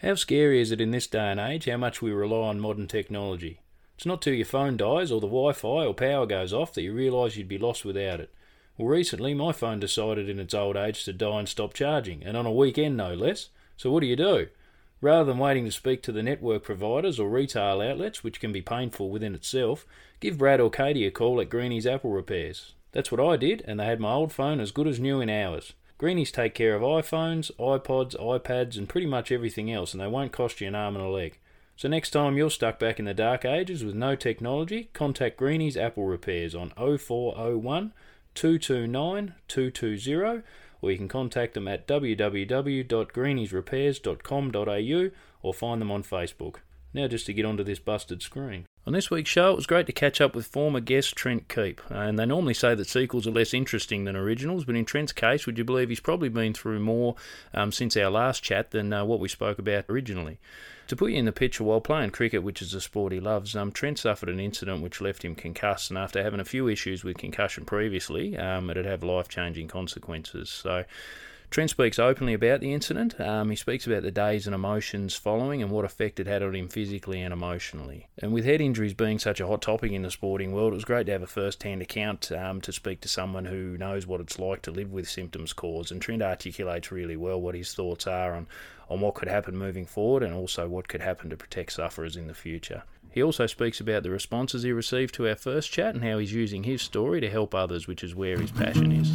How scary is it in this day and age how much we rely on modern technology? It's not till your phone dies or the Wi-Fi or power goes off that you realise you'd be lost without it. Well, recently my phone decided in its old age to die and stop charging, and on a weekend no less. So what do? Rather than waiting to speak to the network providers or retail outlets, which can be painful within itself, give Brad or Katie a call at Greeny's Apple Repairs. That's what I did, and they had my old phone as good as new in hours. Greenies take care of iPhones, iPods, iPads and pretty much everything else, and they won't cost you an arm and a leg. So next time you're stuck back in the dark ages with no technology, contact Greenies Apple Repairs on 0401 229 220, or you can contact them at www.greeniesrepairs.com.au or find them on Facebook. Now just to get onto this busted screen. On this week's show, it was great to catch up with former guest Trent Keep. And they normally say that sequels are less interesting than originals, but in Trent's case, would you believe he's probably been through more since our last chat than what we spoke about originally. To put you in the picture, while playing cricket, which is a sport he loves, Trent suffered an incident which left him concussed, and after having a few issues with concussion previously, it'd have life-changing consequences. So Trent speaks openly about the incident. He speaks about the days and emotions following and what effect it had on him physically and emotionally. And with head injuries being such a hot topic in the sporting world, it was great to have a first-hand account to speak to someone who knows what it's like to live with symptoms caused. And Trent articulates really well what his thoughts are on what could happen moving forward and also what could happen to protect sufferers in the future. He also speaks about the responses he received to our first chat and how he's using his story to help others, which is where his passion is.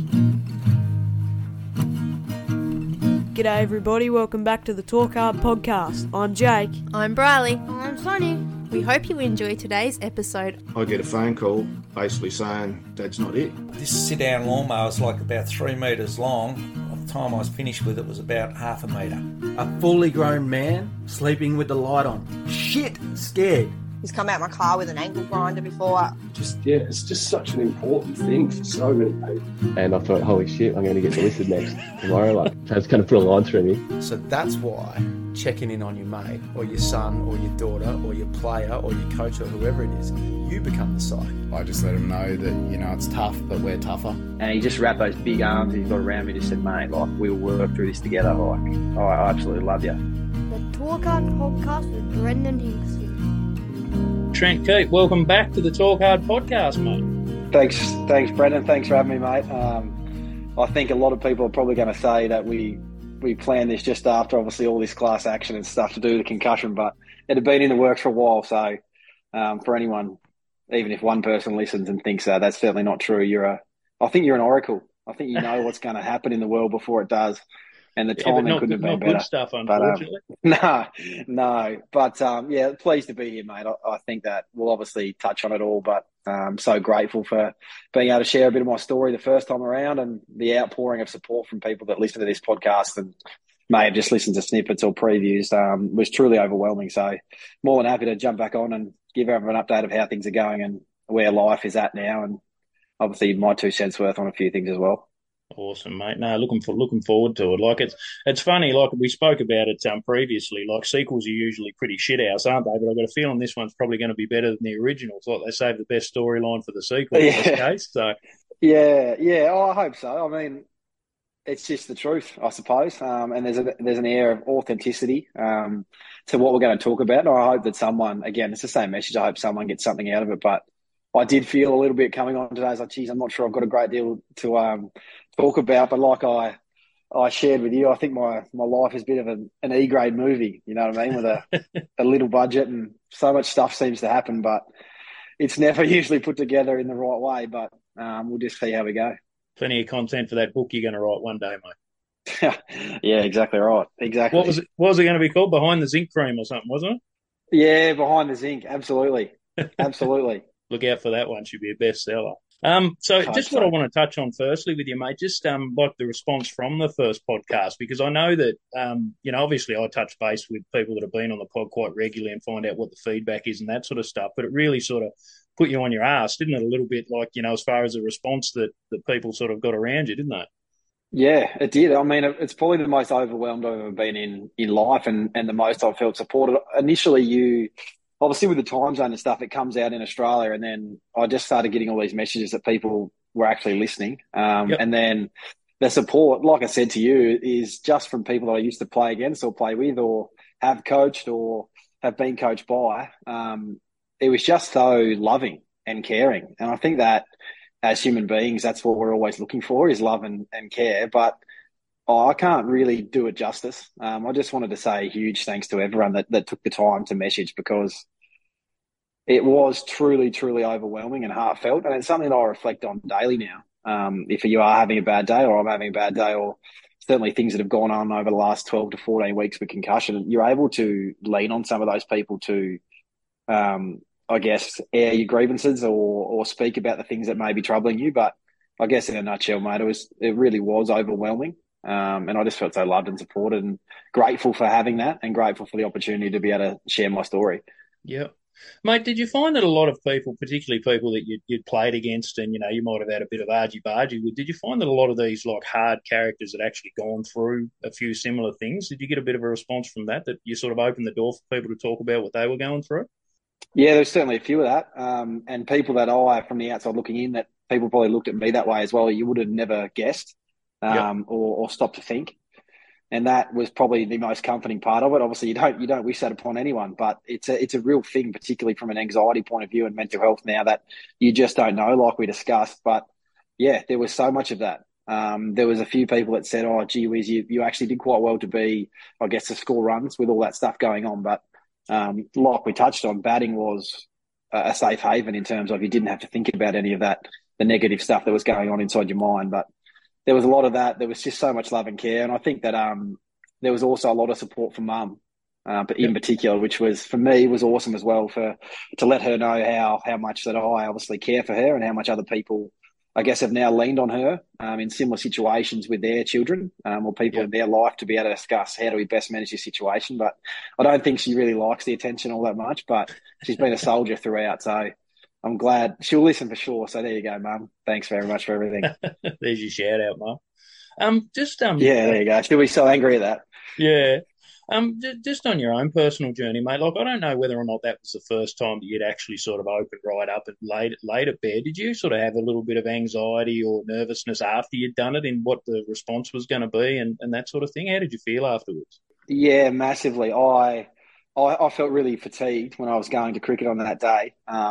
G'day everybody, welcome back to the Talk Hard podcast. I'm Jake. I'm Briley. I'm Sonny. We hope you enjoy today's episode. I get a phone call basically saying Dad's not it. This sit-down lawnmower was like about 3 metres long. By the time I was finished with it was about half a metre. A fully grown man sleeping with the light on. Shit scared. He's come out my car with an ankle grinder before. It's just such an important thing for so many people. And I thought, holy shit, I'm going to get delisted next tomorrow. It's kind of put a line through me. So that's why checking in on your mate or your son or your daughter or your player or your coach or whoever it is, you become the psych. I just let him know that, it's tough, but we're tougher. And he just wrapped those big arms he's got around me and just said, mate, we'll work through this together. I absolutely love you. The Talk Hard podcast with Brendan Hinkson. Trent Keep, welcome back to the Talk Hard podcast, mate. Thanks, Brendan. Thanks for having me, mate. I think a lot of people are probably going to say that we planned this just after, obviously, all this class action and stuff to do with the concussion, but it had been in the works for a while. So for anyone, even if one person listens and thinks that, that's certainly not true. I think you're an oracle. I think you know what's going to happen in the world before it does. And the timing couldn't have been better. Good stuff, unfortunately. No. But, pleased to be here, mate. I think that we'll obviously touch on it all, but I'm so grateful for being able to share a bit of my story the first time around and the outpouring of support from people that listen to this podcast and may have just listened to snippets or previews was truly overwhelming. So more than happy to jump back on and give everyone an update of how things are going and where life is at now, and obviously my 2 cents worth on a few things as well. Awesome, mate. No, looking forward to it. It's funny, like we spoke about it previously. Like sequels are usually pretty shit house, aren't they? But I've got a feeling this one's probably going to be better than the originals. Like they save the best storyline for the sequel in this case. So yeah. I hope so. I mean, it's just the truth, I suppose. And there's an air of authenticity to what we're going to talk about. And I hope that someone, again, it's the same message. I hope someone gets something out of it. But I did feel a little bit coming on today. I was like, geez, I'm not sure I've got a great deal to talk about. But like I shared with you, I think my life is a bit of an E-grade movie, you know what I mean, with a little budget and so much stuff seems to happen. But it's never usually put together in the right way. But we'll just see how we go. Plenty of content for that book you're going to write one day, mate. Yeah, exactly right. Exactly. What was it going to be called? Behind the Zinc Cream or something, wasn't it? Yeah, Behind the Zinc. Absolutely. Look out for that one. Should be a bestseller. What I want to touch on firstly with you, mate, just like the response from the first podcast, because I know that, obviously I touch base with people that have been on the pod quite regularly and find out what the feedback is and that sort of stuff, but it really sort of put you on your ass, didn't it, a little bit, like, as far as the response that people sort of got around you, didn't they? Yeah, it did. I mean, it's probably the most overwhelmed I've ever been in life and the most I've felt supported. Initially, obviously with the time zone and stuff, it comes out in Australia, and then I just started getting all these messages that people were actually listening. And then the support, like I said to you, is just from people that I used to play against or play with or have coached or have been coached by, it was just so loving and caring. And I think that as human beings, that's what we're always looking for, is love and care. But I can't really do it justice. I just wanted to say a huge thanks to everyone that took the time to message, because it was truly, truly overwhelming and heartfelt. And it's something that I reflect on daily now. If you are having a bad day, or I'm having a bad day, or certainly things that have gone on over the last 12 to 14 weeks with concussion, you're able to lean on some of those people to, I guess, air your grievances or speak about the things that may be troubling you. But I guess in a nutshell, mate, it really was overwhelming. And I just felt so loved and supported, and grateful for having that, and grateful for the opportunity to be able to share my story. Yeah. Mate, did you find that a lot of people, particularly people that you'd played against and, you might have had a bit of argy-bargy with, did you find that a lot of these hard characters had actually gone through a few similar things? Did you get a bit of a response from that you sort of opened the door for people to talk about what they were going through? Yeah, there's certainly a few of that. And people that from the outside looking in, that people probably looked at me that way as well, you would have never guessed or stopped to think. And that was probably the most comforting part of it. Obviously, you don't wish that upon anyone, but it's a real thing, particularly from an anxiety point of view and mental health now, that you just don't know, like we discussed. But yeah, there was so much of that. There was a few people that said, "Oh, gee whiz, you actually did quite well to be, I guess, the score runs with all that stuff going on." But like we touched on, batting was a safe haven in terms of you didn't have to think about any of that, the negative stuff that was going on inside your mind. But there was a lot of that. There was just so much love and care. And I think that there was also a lot of support from Mum, but in particular, which was, for me, was awesome as well, to let her know how much that I obviously care for her, and how much other people, I guess, have now leaned on her in similar situations with their children or people in their life, to be able to discuss how do we best manage this situation. But I don't think she really likes the attention all that much, but she's been a soldier throughout. So I'm glad she'll listen for sure. So there you go, Mum. Thanks very much for everything. There's your shout out, Mum. Yeah, there you go. She'll be so angry at that. Yeah. Just on your own personal journey, mate, I don't know whether or not that was the first time that you'd actually sort of opened right up and laid at bare. Did you sort of have a little bit of anxiety or nervousness after you'd done it, in what the response was going to be and that sort of thing? How did you feel afterwards? Yeah, massively. I felt really fatigued when I was going to cricket on that day.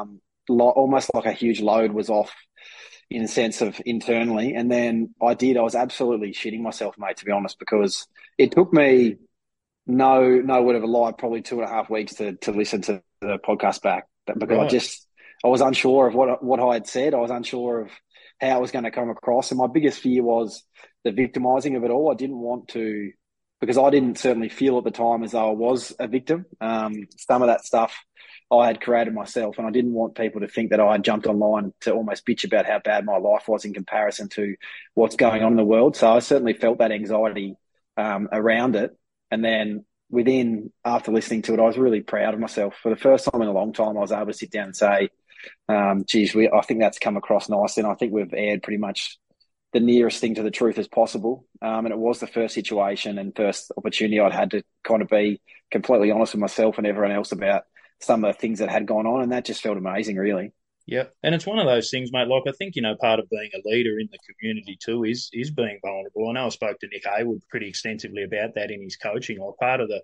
Almost like a huge load was off, in a sense of internally. And then I was absolutely shitting myself, mate, to be honest, because it took me no word of a lie, probably 2.5 weeks to listen to the podcast back, because I was unsure of what I had said. I was unsure of how it was going to come across. And my biggest fear was the victimizing of it all. I didn't want to, because I didn't certainly feel at the time as though I was a victim. Some of that stuff I had created myself, and I didn't want people to think that I had jumped online to almost bitch about how bad my life was in comparison to what's going on in the world. So I certainly felt that anxiety around it. And then after listening to it, I was really proud of myself. For the first time in a long time, I was able to sit down and say, geez, I think that's come across nicely, and I think we've aired pretty much the nearest thing to the truth as possible. And it was the first situation and first opportunity I'd had to kind of be completely honest with myself and everyone else about some of the things that had gone on, and that just felt amazing, really. Yeah, and it's one of those things, mate. Like, I think, part of being a leader in the community too is being vulnerable. I know I spoke to Nick Haywood pretty extensively about that in his coaching. Or part of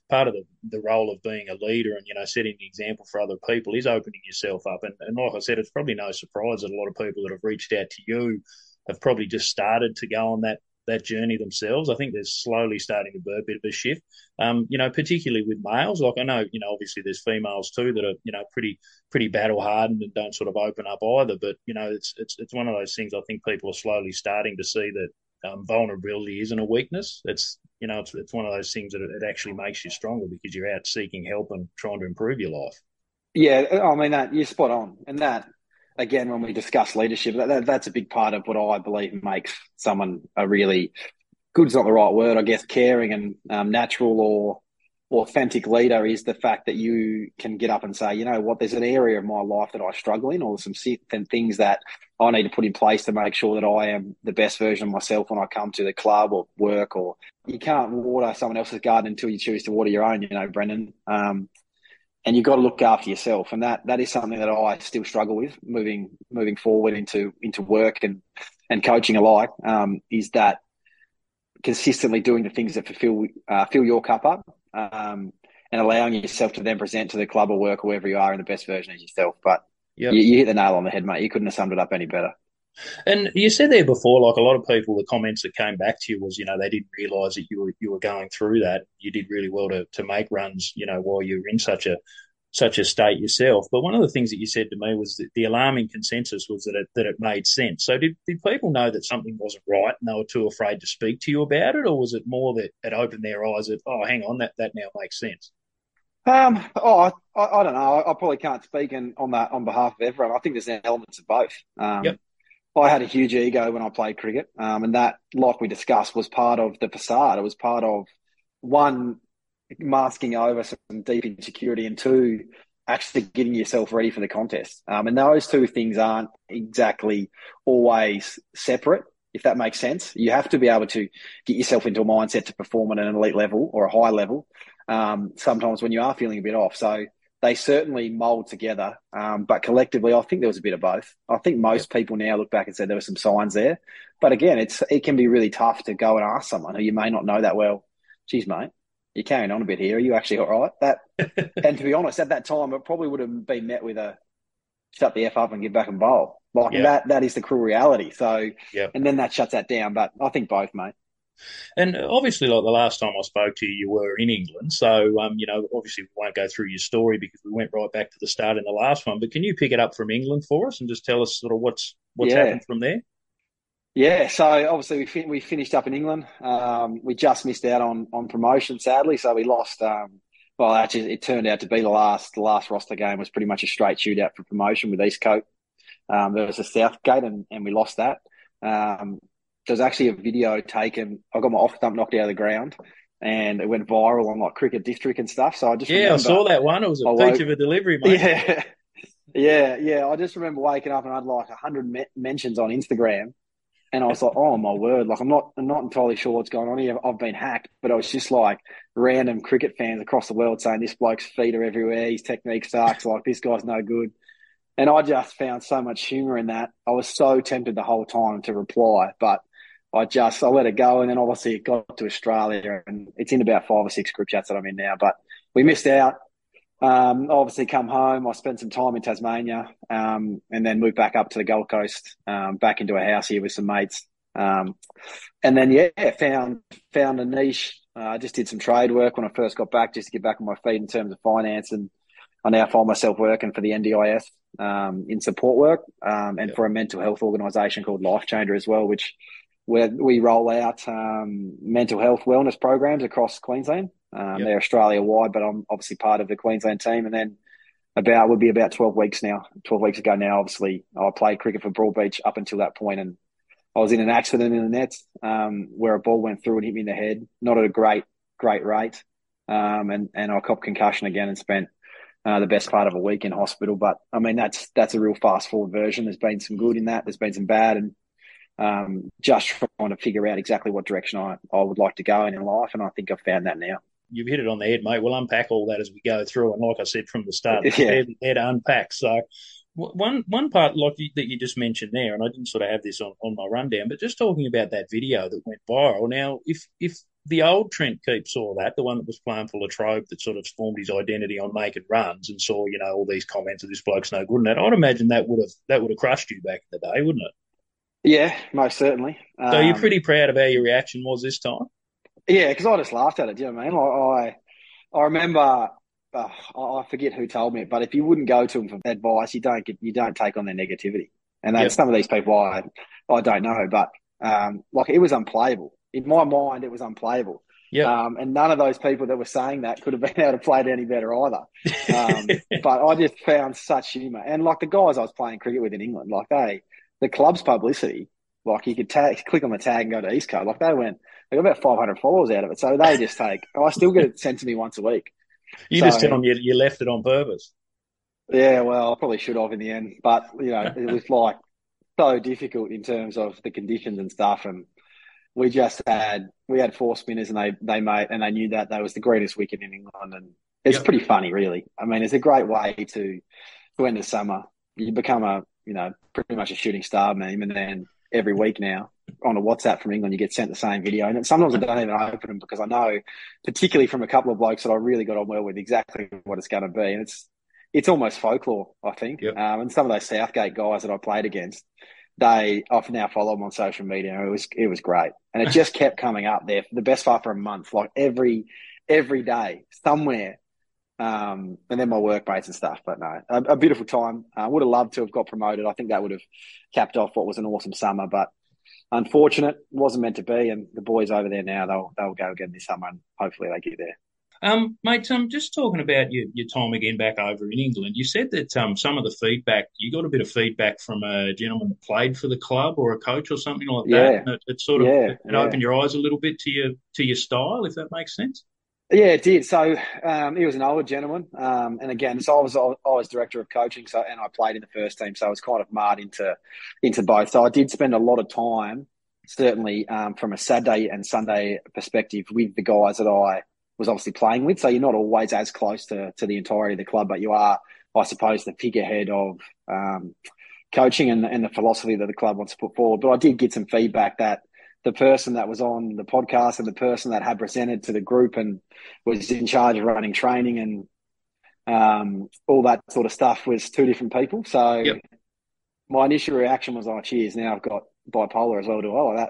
the role of being a leader and setting the example for other people is opening yourself up. And like I said, it's probably no surprise that a lot of people that have reached out to you have probably just started to go on that journey themselves. I think there's slowly starting to be a bit of a shift, particularly with males. Like, I know, obviously there's females too that are, pretty battle hardened and don't sort of open up either. But, it's one of those things I think people are slowly starting to see, that vulnerability isn't a weakness. It's one of those things that it actually makes you stronger, because you're out seeking help and trying to improve your life. Yeah, I mean, that you're spot on. And that, again, when we discuss leadership, that's a big part of what I believe makes someone a really, good's not the right word, I guess, caring and natural or authentic leader, is the fact that you can get up and say, you know what, there's an area of my life that I struggle in, or some things that I need to put in place to make sure that I am the best version of myself when I come to the club or work. Or you can't water someone else's garden until you choose to water your own, Brendan. And you've got to look after yourself. And that is something that I still struggle with moving forward into work and coaching alike, is that consistently doing the things that fill your cup up. and allowing yourself to then present to the club or work or wherever you are in the best version of yourself. But Yep. you hit the nail on the head, mate. You couldn't have summed it up any better. And you said there before, like a lot of people, the comments that came back to you was, they didn't realise that you were going through that. You did really well to make runs, while you were in such a state yourself. But one of the things that you said to me was that the alarming consensus was that it made sense. So did people know that something wasn't right and they were too afraid to speak to you about it, or was it more that it opened their eyes that, oh, hang on, that now makes sense? I don't know. I probably can't speak on behalf of everyone. I think there's elements of both. Yep. I had a huge ego when I played cricket, and that, like we discussed, was part of the facade. It was part of, one, masking over some deep insecurity, and two, actually getting yourself ready for the contest. And those two things aren't exactly always separate, if that makes sense. You have to be able to get yourself into a mindset to perform at an elite level or a high level, sometimes when you are feeling a bit off. So they certainly mould together, but collectively, I think there was a bit of both. I think most people now look back and say there were some signs there. But again, it can be really tough to go and ask someone who you may not know that well, geez, mate, you're carrying on a bit here. Are you actually all right? And to be honest, at that time, it probably would have been met with a shut the F up and get back and bowl. That is the cruel reality. So, and then that shuts that down. But I think both, mate. And obviously, like the last time I spoke to you, you were in England. So, obviously we won't go through your story because we went right back to the start in the last one. But can you pick it up from England for us and just tell us sort of what's happened from there? Yeah, so obviously we finished up in England. We just missed out on promotion, sadly. So we lost. Well, actually, it turned out to be the last roster game was pretty much a straight shootout for promotion with Eastcote. There was a Southgate, and we lost that. There was actually a video taken. I got my off stump knocked out of the ground, and it went viral on like Cricket District and stuff. So I just I saw that one. It was a peach of a delivery, mate. Yeah. I just remember waking up and I had like 100 mentions on Instagram, and I was like, oh my word! Like I'm not entirely sure what's going on here. I've been hacked, but it was just like random cricket fans across the world saying this bloke's feet are everywhere, his technique sucks, like this guy's no good. And I just found so much humour in that. I was so tempted the whole time to reply, but I let it go. And then obviously it got to Australia, and it's in about 5 or 6 group chats that I'm in now, but we missed out. Obviously come home. I spent some time in Tasmania, and then moved back up to the Gold Coast, back into a house here with some mates. And then, found a niche. I just did some trade work when I first got back, just to get back on my feet in terms of finance. And I now find myself working for the NDIS, in support work, and for a mental health organisation called Life Changer as well, where we roll out mental health wellness programs across Queensland. They're Australia-wide, but I'm obviously part of the Queensland team. And then would be about 12 weeks now. 12 weeks ago now, obviously, I played cricket for Broadbeach up until that point, and I was in an accident in the nets where a ball went through and hit me in the head, not at a great rate. And I copped concussion again and spent the best part of a week in hospital. But, I mean, that's a real fast-forward version. There's been some good in that. There's been some bad, and just trying to figure out exactly what direction I would like to go in life, and I think I've found that now. You've hit it on the head, mate. We'll unpack all that as we go through, and like I said from the start, they're to unpack. So one part that you just mentioned there, and I didn't sort of have this on my rundown, but just talking about that video that went viral. Now, if the old Trent Keep saw that, the one that was playing for Latrobe, that sort of formed his identity on making runs, and saw all these comments of this bloke's no good and that, I'd imagine that would have crushed you back in the day, wouldn't it? Yeah, most certainly. So you're pretty proud of how your reaction was this time? Yeah, because I just laughed at it. Do you know what I mean? I remember, I forget who told me it, but if you wouldn't go to them for advice, you don't take on their negativity. And that's some of these people I don't know, but it was unplayable. In my mind, it was unplayable. Yeah. And none of those people that were saying that could have been able to play it any better either. But I just found such humour. And like the guys I was playing cricket with in England, the club's publicity, like you could click on the tag and go to Eastcote. Like they got about 500 followers out of it. So they just I still get it sent to me once a week. Just tell them you left it on purpose. Yeah, well, I probably should have in the end. But, it was so difficult in terms of the conditions and stuff. And we had 4 spinners, and they knew that was the greatest wicket in England. And it's pretty funny, really. I mean, it's a great way to end the summer. You become pretty much a shooting star meme, and then every week now on a WhatsApp from England, you get sent the same video. And sometimes I don't even open them because I know, particularly from a couple of blokes that I really got on well with, exactly what it's going to be. And it's almost folklore, I think. Yep. And some of those Southgate guys that I played against, I now follow them on social media. It was great. And it just kept coming up there for the best part for a month, like every day somewhere. And then my workmates and stuff. But no, a beautiful time. I would have loved to have got promoted. I think that would have capped off what was an awesome summer, but unfortunate, wasn't meant to be. And the boys over there now, they'll go again this summer, and hopefully they get there. Mate, just talking about your time again back over in England, you said that some of the feedback, you got a bit of feedback from a gentleman that played for the club or a coach or something like that. And it sort of opened your eyes a little bit to your style, if that makes sense. Yeah, it did. So he was an older gentleman, and again, so I was director of coaching, and I played in the first team, so I was kind of marred into both. So I did spend a lot of time, certainly from a Saturday and Sunday perspective, with the guys that I was obviously playing with. So you're not always as close to the entirety of the club, but you are, I suppose, the figurehead of coaching and the philosophy that the club wants to put forward. But I did get some feedback that the person that was on the podcast and the person that had presented to the group and was in charge of running training and all that sort of stuff was two different people. So my initial reaction was, "Oh, cheers! Now I've got bipolar as well."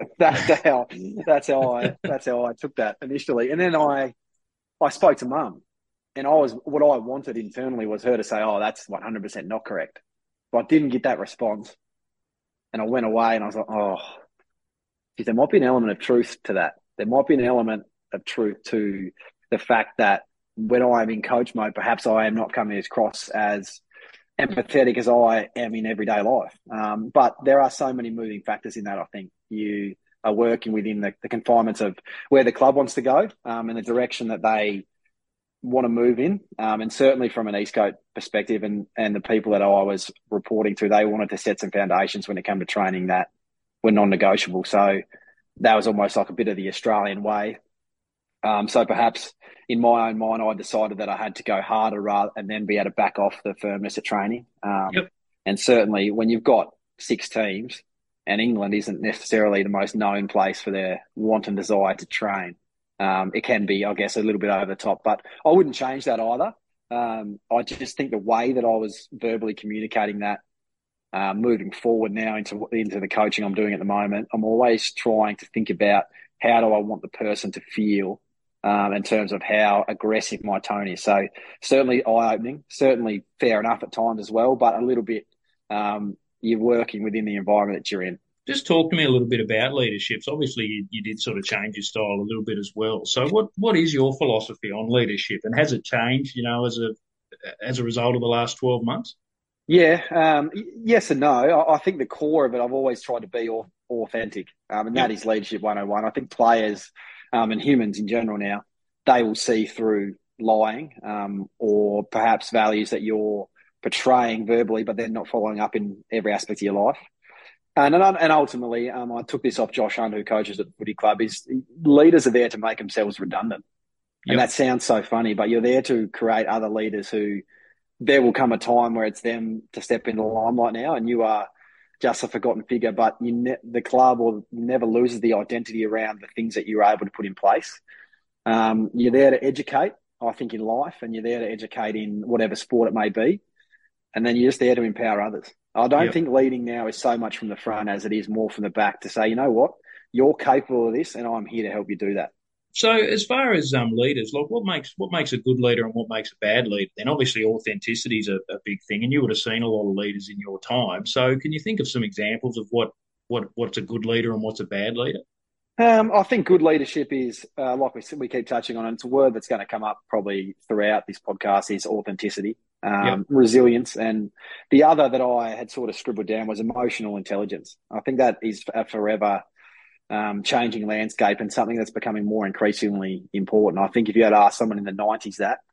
That's how I took that initially. And then I spoke to Mum, and what I wanted internally was her to say, "Oh, that's 100% not correct," but I didn't get that response, and I went away and I was like, "Oh." There might be an element of truth to that. There might be an element of truth to the fact that when I'm in coach mode, perhaps I am not coming across as empathetic as I am in everyday life. But there are so many moving factors in that. I think you are working within the confinements of where the club wants to go and the direction that they want to move in. And certainly from an East Coast perspective and the people that I was reporting to, they wanted to set some foundations when it came to training that were non-negotiable. So that was almost like a bit of the Australian way. So perhaps in my own mind, I decided that I had to go harder and then be able to back off the firmness of training. And certainly when you've got 6 teams and England isn't necessarily the most known place for their want and desire to train, it can be, I guess, a little bit over the top. But I wouldn't change that either. I just think the way that I was verbally communicating that, moving forward now into the coaching I'm doing at the moment, I'm always trying to think about how do I want the person to feel in terms of how aggressive my tone is. So certainly eye-opening, certainly fair enough at times as well, but a little bit you're working within the environment that you're in. Just talk to me a little bit about leaderships. Obviously, you did sort of change your style a little bit as well. So what is your philosophy on leadership, and has it changed, as a result of the last 12 months? Yeah, yes and no. I think the core of it, I've always tried to be authentic, and that is leadership 101. I think players and humans in general now, they will see through lying or perhaps values that you're portraying verbally, but then not following up in every aspect of your life. And ultimately, I took this off Josh Hunt, who coaches at the footy club, is leaders are there to make themselves redundant. And that sounds so funny, but you're there to create other leaders who there will come a time where it's them to step into the limelight now, and you are just a forgotten figure, but the club never loses the identity around the things that you're able to put in place. You're there to educate, I think, in life, and you're there to educate in whatever sport it may be. And then you're just there to empower others. I don't think leading now is so much from the front as it is more from the back to say, you know what, you're capable of this and I'm here to help you do that. So as far as leaders, like what makes a good leader and what makes a bad leader? Then obviously authenticity is a big thing, and you would have seen a lot of leaders in your time. So can you think of some examples of what's a good leader and what's a bad leader? I think good leadership is, like we keep touching on, and it's a word that's going to come up probably throughout this podcast, is authenticity, resilience. And the other that I had sort of scribbled down was emotional intelligence. I think that is a forever changing landscape and something that's becoming more increasingly important. I think if you had asked someone in the 90s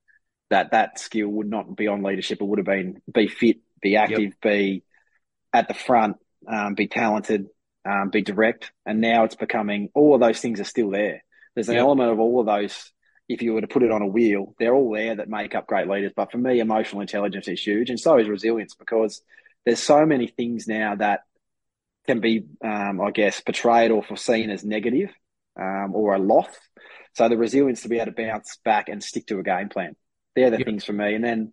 that skill would not be on leadership, it would have been be fit, be active, be at the front, be talented, be direct. And now it's becoming, all of those things are still there. There's an element of all of those, if you were to put it on a wheel, they're all there that make up great leaders. But for me, emotional intelligence is huge, and so is resilience, because there's so many things now that can be, I guess, portrayed or foreseen as negative or a loss. So the resilience to be able to bounce back and stick to a game plan. They're the things for me. And then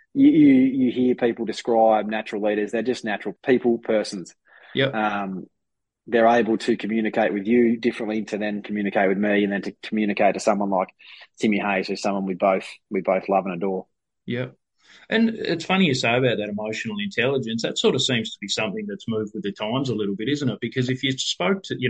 you hear people describe natural leaders. They're just natural people, persons. Yep. They're able to communicate with you differently to then communicate with me, and then to communicate to someone like Timmy Hayes, who's someone we both love and adore. Yeah. And it's funny you say about that emotional intelligence. That sort of seems to be something that's moved with the times a little bit, isn't it? Because if you spoke to,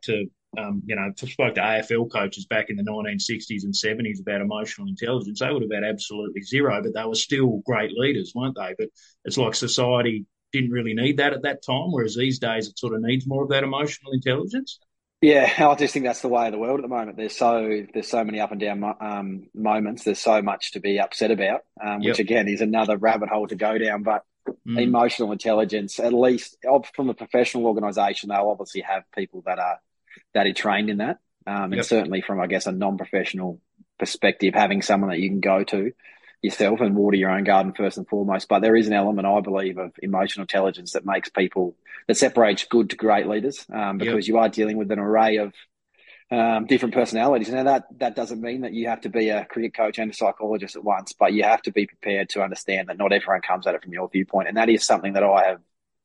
spoke to AFL coaches back in the 1960s and 70s about emotional intelligence, they would have had absolutely zero, but they were still great leaders, weren't they? But it's like society didn't really need that at that time, whereas these days it sort of needs more of that emotional intelligence. Yeah, I just think that's the way of the world at the moment. There's so many up and down moments. There's so much to be upset about, which again is another rabbit hole to go down. But emotional intelligence, at least from a professional organisation, they'll obviously have people that are trained in that, and certainly from, I guess, a non-professional perspective, having someone that you can go to yourself and water your own garden first and foremost. But there is an element, I believe, of emotional intelligence that separates good to great leaders, because you are dealing with an array of different personalities. Now that doesn't mean that you have to be a cricket coach and a psychologist at once, but you have to be prepared to understand that not everyone comes at it from your viewpoint. And that is something that I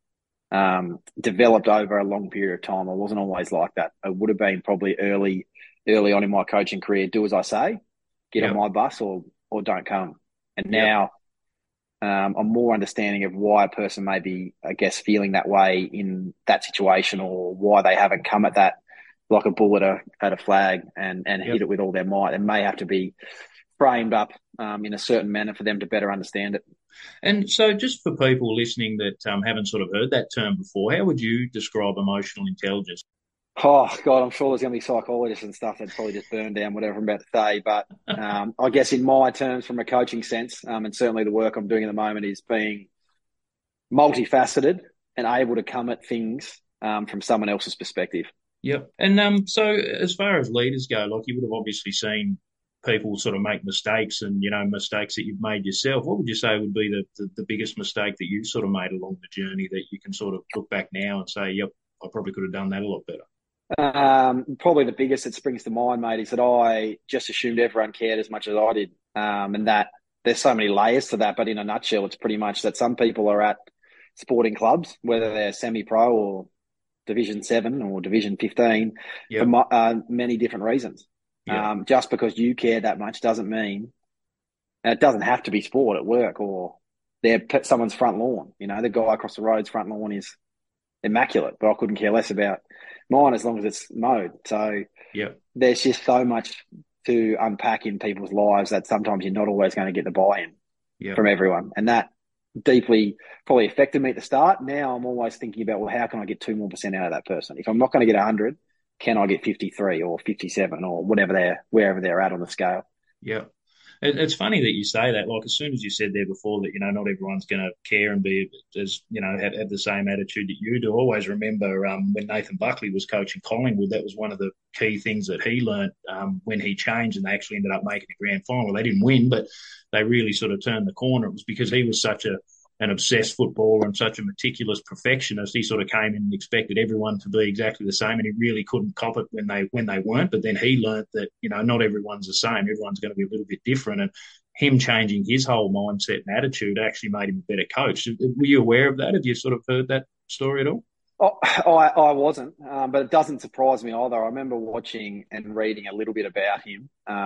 have developed over a long period of time. I wasn't always like that. It would have been probably early on in my coaching career, do as I say, get on my bus or don't come. And now I'm more understanding of why a person may be, I guess, feeling that way in that situation, or why they haven't come at that like a bull at a flag and hit it with all their might. It may have to be framed up in a certain manner for them to better understand it. And so just for people listening that haven't sort of heard that term before, how would you describe emotional intelligence? Oh, God, I'm sure there's going to be psychologists and stuff that probably just burn down whatever I'm about to say. But I guess in my terms, from a coaching sense, and certainly the work I'm doing at the moment, is being multifaceted and able to come at things from someone else's perspective. Yep. And so as far as leaders go, like, you would have obviously seen people sort of make mistakes, and, mistakes that you've made yourself. What would you say would be the biggest mistake that you've sort of made along the journey that you can sort of look back now and say, yep, I probably could have done that a lot better? Probably the biggest that springs to mind, mate, is that I just assumed everyone cared as much as I did. And that there's so many layers to that, but in a nutshell, it's pretty much that some people are at sporting clubs, whether they're semi-pro or Division 7 or Division 15, for many different reasons. Just because you care that much doesn't mean, and it doesn't have to be sport at work, or they're someone's front lawn. The guy across the road's front lawn is immaculate, but I couldn't care less about mine as long as it's mowed. So there's just so much to unpack in people's lives that sometimes you're not always going to get the buy-in from everyone. And that deeply probably affected me at the start. Now I'm always thinking about, well, how can I get 2% more out of that person? If I'm not going to get 100, can I get 53 or 57 or wherever they're at on the scale? Yeah. It's funny that you say that. Like, as soon as you said there before that, not everyone's going to care and be as, have the same attitude that you do. I always remember when Nathan Buckley was coaching Collingwood, that was one of the key things that he learnt when he changed, and they actually ended up making a grand final. They didn't win, but they really sort of turned the corner. It was because he was such an obsessed footballer and such a meticulous perfectionist. He sort of came in and expected everyone to be exactly the same, and he really couldn't cop it when they weren't. But then he learnt that, not everyone's the same. Everyone's going to be a little bit different. And him changing his whole mindset and attitude actually made him a better coach. Were you aware of that? Have you sort of heard that story at all? Oh, I wasn't, but it doesn't surprise me either. I remember watching and reading a little bit about him.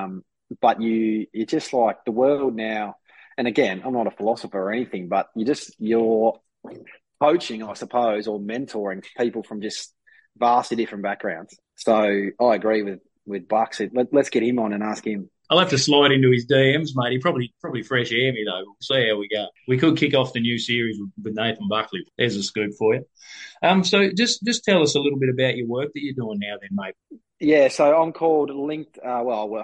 But it's just like the world now. And again, I'm not a philosopher or anything, but you're coaching, I suppose, or mentoring people from just vastly different backgrounds. So I agree with Bucks. Let's get him on and ask him. I'll have to slide into his DMs, mate. He probably fresh air me, though. We'll see how we go. We could kick off the new series with Nathan Buckley. There's a scoop for you. So just tell us a little bit about your work that you're doing now then, mate. Yeah, so I'm called Linked, I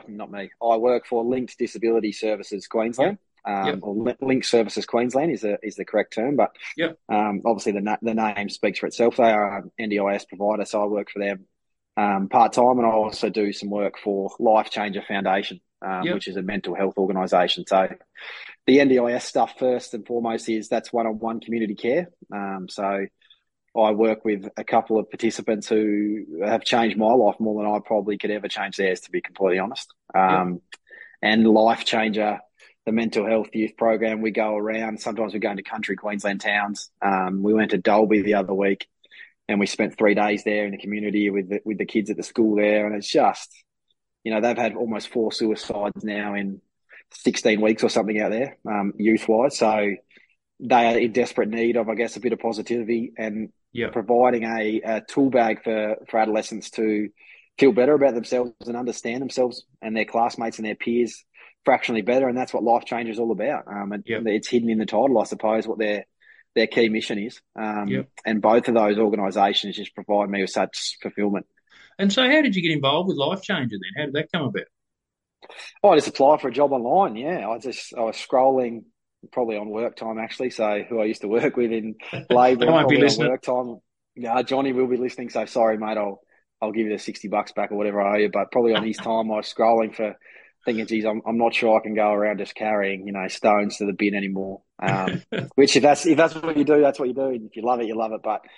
work for Linked Disability Services Queensland. Or Link Services Queensland is the correct term, but obviously the name speaks for itself. They are an NDIS provider, so I work for them part-time, and I also do some work for Life Changer Foundation, which is a mental health organisation. So the NDIS stuff, first and foremost, that's one-on-one community care. So I work with a couple of participants who have changed my life more than I probably could ever change theirs, to be completely honest. And Life Changer, the mental health youth program, we go around. Sometimes we go into country Queensland towns. We went to Dalby the other week, and we spent 3 days there in the community with the kids at the school there. And it's just, they've had almost 4 suicides now in 16 weeks or something out there, youth-wise. So they are in desperate need of, I guess, a bit of positivity and providing a tool bag for adolescents to feel better about themselves and understand themselves and their classmates and their peers fractionally better. And that's what Life Changer is all about. It's hidden in the title, I suppose, what their key mission is. And both of those organisations just provide me with such fulfilment. And so how did you get involved with Life Changer then? How did that come about? I just applied for a job online, I was scrolling probably on work time, actually, so who I used to work with in labour. I won't be listening. On work time. Yeah, Johnny will be listening, so sorry, mate, I'll give you the $60 back or whatever I owe you, but probably on his time I was scrolling for thinking, geez, I'm not sure I can go around just carrying, stones to the bin anymore. Which if that's what you do, that's what you do. If you love it, you love it. But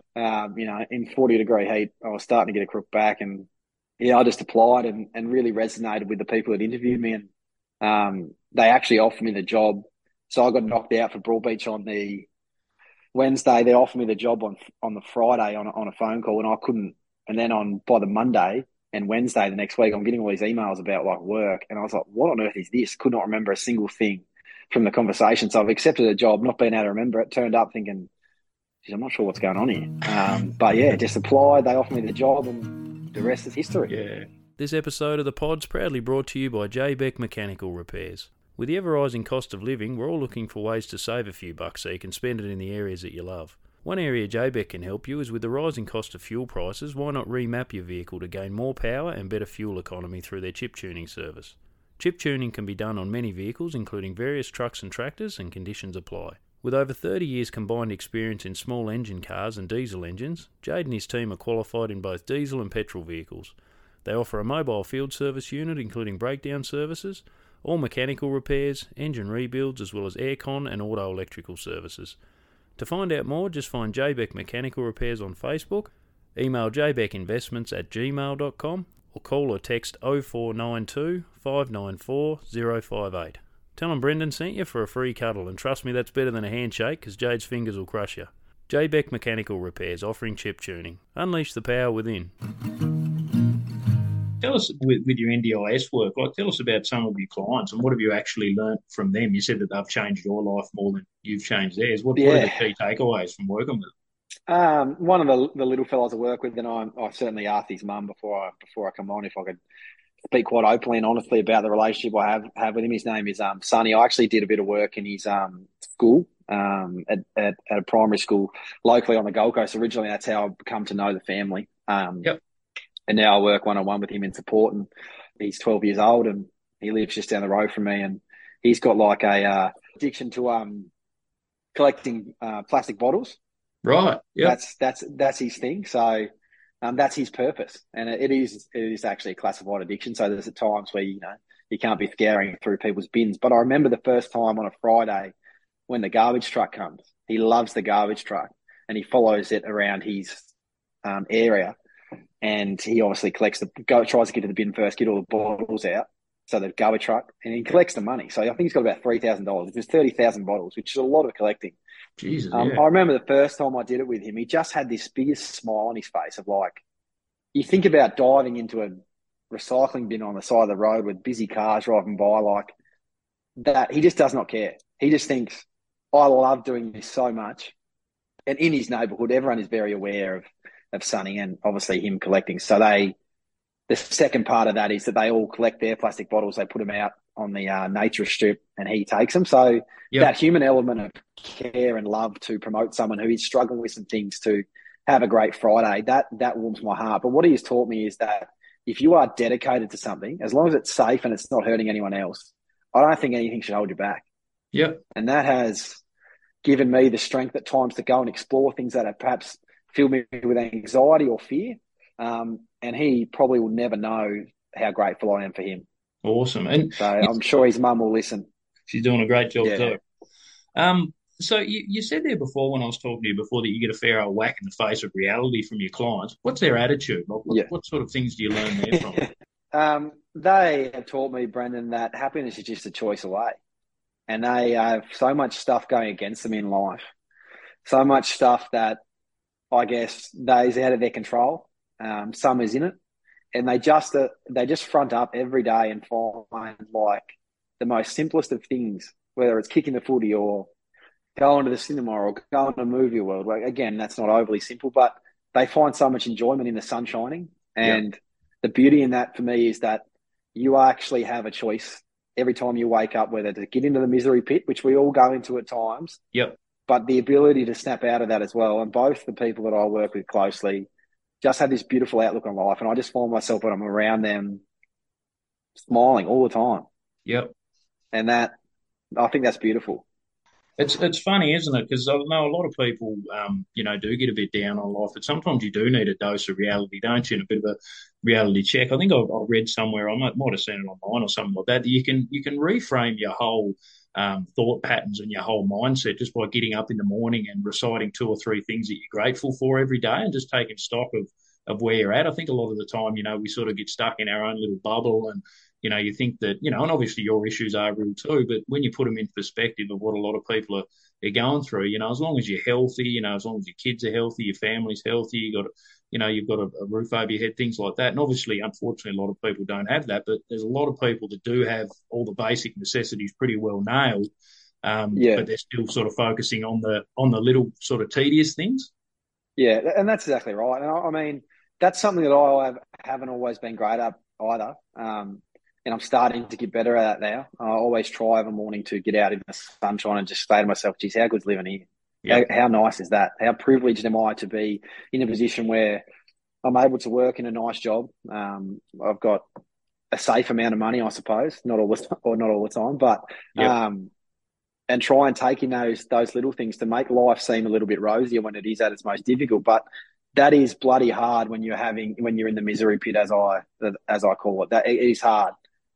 in 40-degree heat, I was starting to get a crook back, and I just applied and really resonated with the people that interviewed me, and they actually offered me the job. So I got knocked out for Broadbeach on the Wednesday. They offered me the job on the Friday on a phone call, and I couldn't. And then by the Monday and Wednesday the next week, I'm getting all these emails about like work, and I was like, what on earth is this? Could not remember a single thing from the conversation. So I've accepted a job, not being able to remember it. Turned up thinking, geez, I'm not sure what's going on here. But yeah, just applied. They offered me the job, and the rest is history. Yeah. This episode of the pod's proudly brought to you by J. Beck Mechanical Repairs. With the ever-rising cost of living, we're all looking for ways to save a few bucks so you can spend it in the areas that you love. One area JBEC can help you is with the rising cost of fuel prices. Why not remap your vehicle to gain more power and better fuel economy through their chip tuning service? Chip tuning can be done on many vehicles, including various trucks and tractors, and conditions apply. With over 30 years combined experience in small engine cars and diesel engines, Jade and his team are qualified in both diesel and petrol vehicles. They offer a mobile field service unit including breakdown services, all mechanical repairs, engine rebuilds, as well as aircon and auto electrical services. To find out more, just find JBEC Mechanical Repairs on Facebook, email jbeckinvestments@gmail.com, or call or text 0492 594 058. Tell them Brendan sent you for a free cuddle, and trust me, that's better than a handshake, because Jade's fingers will crush you. JBEC Mechanical Repairs, offering chip tuning. Unleash the power within. Tell us, with your NDIS work, tell us about some of your clients and what have you actually learnt from them? You said that they've changed your life more than you've changed theirs. What are the key takeaways from working with them? One of the little fellas I work with, and I certainly asked his mum before I come on if I could speak quite openly and honestly about the relationship I have with him. His name is Sonny. I actually did a bit of work in his school at a primary school locally on the Gold Coast. Originally, that's how I've come to know the family. And now I work one-on-one with him in support, and he's 12 years old and he lives just down the road from me, and he's got like a addiction to collecting plastic bottles. Right. Yeah. That's his thing. So that's his purpose, and it is actually a classified addiction. So there's at times where you can't be scaring through people's bins. But I remember the first time on a Friday when the garbage truck comes. He loves the garbage truck, and he follows it around his area. And he obviously tries to get to the bin first, get all the bottles out. So the garbage truck, and he collects the money. So I think he's got about $3,000, which is 30,000 bottles, which is a lot of collecting. Jesus, I remember the first time I did it with him, he just had this biggest smile on his face of like, you think about diving into a recycling bin on the side of the road with busy cars driving by like that. He just does not care. He just thinks, I love doing this so much. And in his neighbourhood, everyone is very aware of Sonny and obviously him collecting. So the second part of that is that they all collect their plastic bottles. They put them out on the nature strip and he takes them. So that human element of care and love to promote someone who is struggling with some things to have a great Friday, that warms my heart. But what he has taught me is that if you are dedicated to something, as long as it's safe and it's not hurting anyone else, I don't think anything should hold you back. Yep. And that has given me the strength at times to go and explore things that have perhaps filled me with anxiety or fear. And he probably will never know how grateful I am for him. Awesome. And so I'm sure his mum will listen. She's doing a great job too. So you said there before when I was talking to you before that you get a fair old whack in the face of reality from your clients. What's their attitude? What sort of things do you learn there from? They have taught me, Brendan, that happiness is just a choice away. And they have so much stuff going against them in life. So much stuff that I guess is out of their control. Some is in it. And they just front up every day and find like the most simplest of things, whether it's kicking the footy or going to the cinema or going to a movie world. Like, again, that's not overly simple, but they find so much enjoyment in the sun shining. And the beauty in that for me is that you actually have a choice every time you wake up, whether to get into the misery pit, which we all go into at times. Yep. But the ability to snap out of that as well. And both the people that I work with closely just have this beautiful outlook on life. And I just find myself when I'm around them smiling all the time. Yep. And that, I think that's beautiful. It's funny, isn't it? Because I know a lot of people, do get a bit down on life, but sometimes you do need a dose of reality, don't you? And a bit of a reality check. I think I read somewhere, I might have seen it online or something like that you can reframe your whole thought patterns and your whole mindset just by getting up in the morning and reciting 2 or 3 things that you're grateful for every day and just taking stock of where you're at. I think a lot of the time, we sort of get stuck in our own little bubble and, you think that, and obviously your issues are real too, but when you put them in perspective of what a lot of people are going through, as long as you're healthy, as long as your kids are healthy, your family's healthy, you've got a roof over your head, things like that. And obviously, unfortunately, a lot of people don't have that, but there's a lot of people that do have all the basic necessities pretty well nailed, but they're still sort of focusing on the little sort of tedious things. Yeah, and that's exactly right. And I mean, that's something that I haven't always been great at either. And I'm starting to get better at that now. I always try every morning to get out in the sunshine and just say to myself, geez, how good's living here? Yep. How nice is that? How privileged am I to be in a position where I'm able to work in a nice job? I've got a safe amount of money, I suppose, not all the time, but and try and take in those little things to make life seem a little bit rosier when it is at its most difficult. But that is bloody hard when you're in the misery pit, as I call it. That it is hard.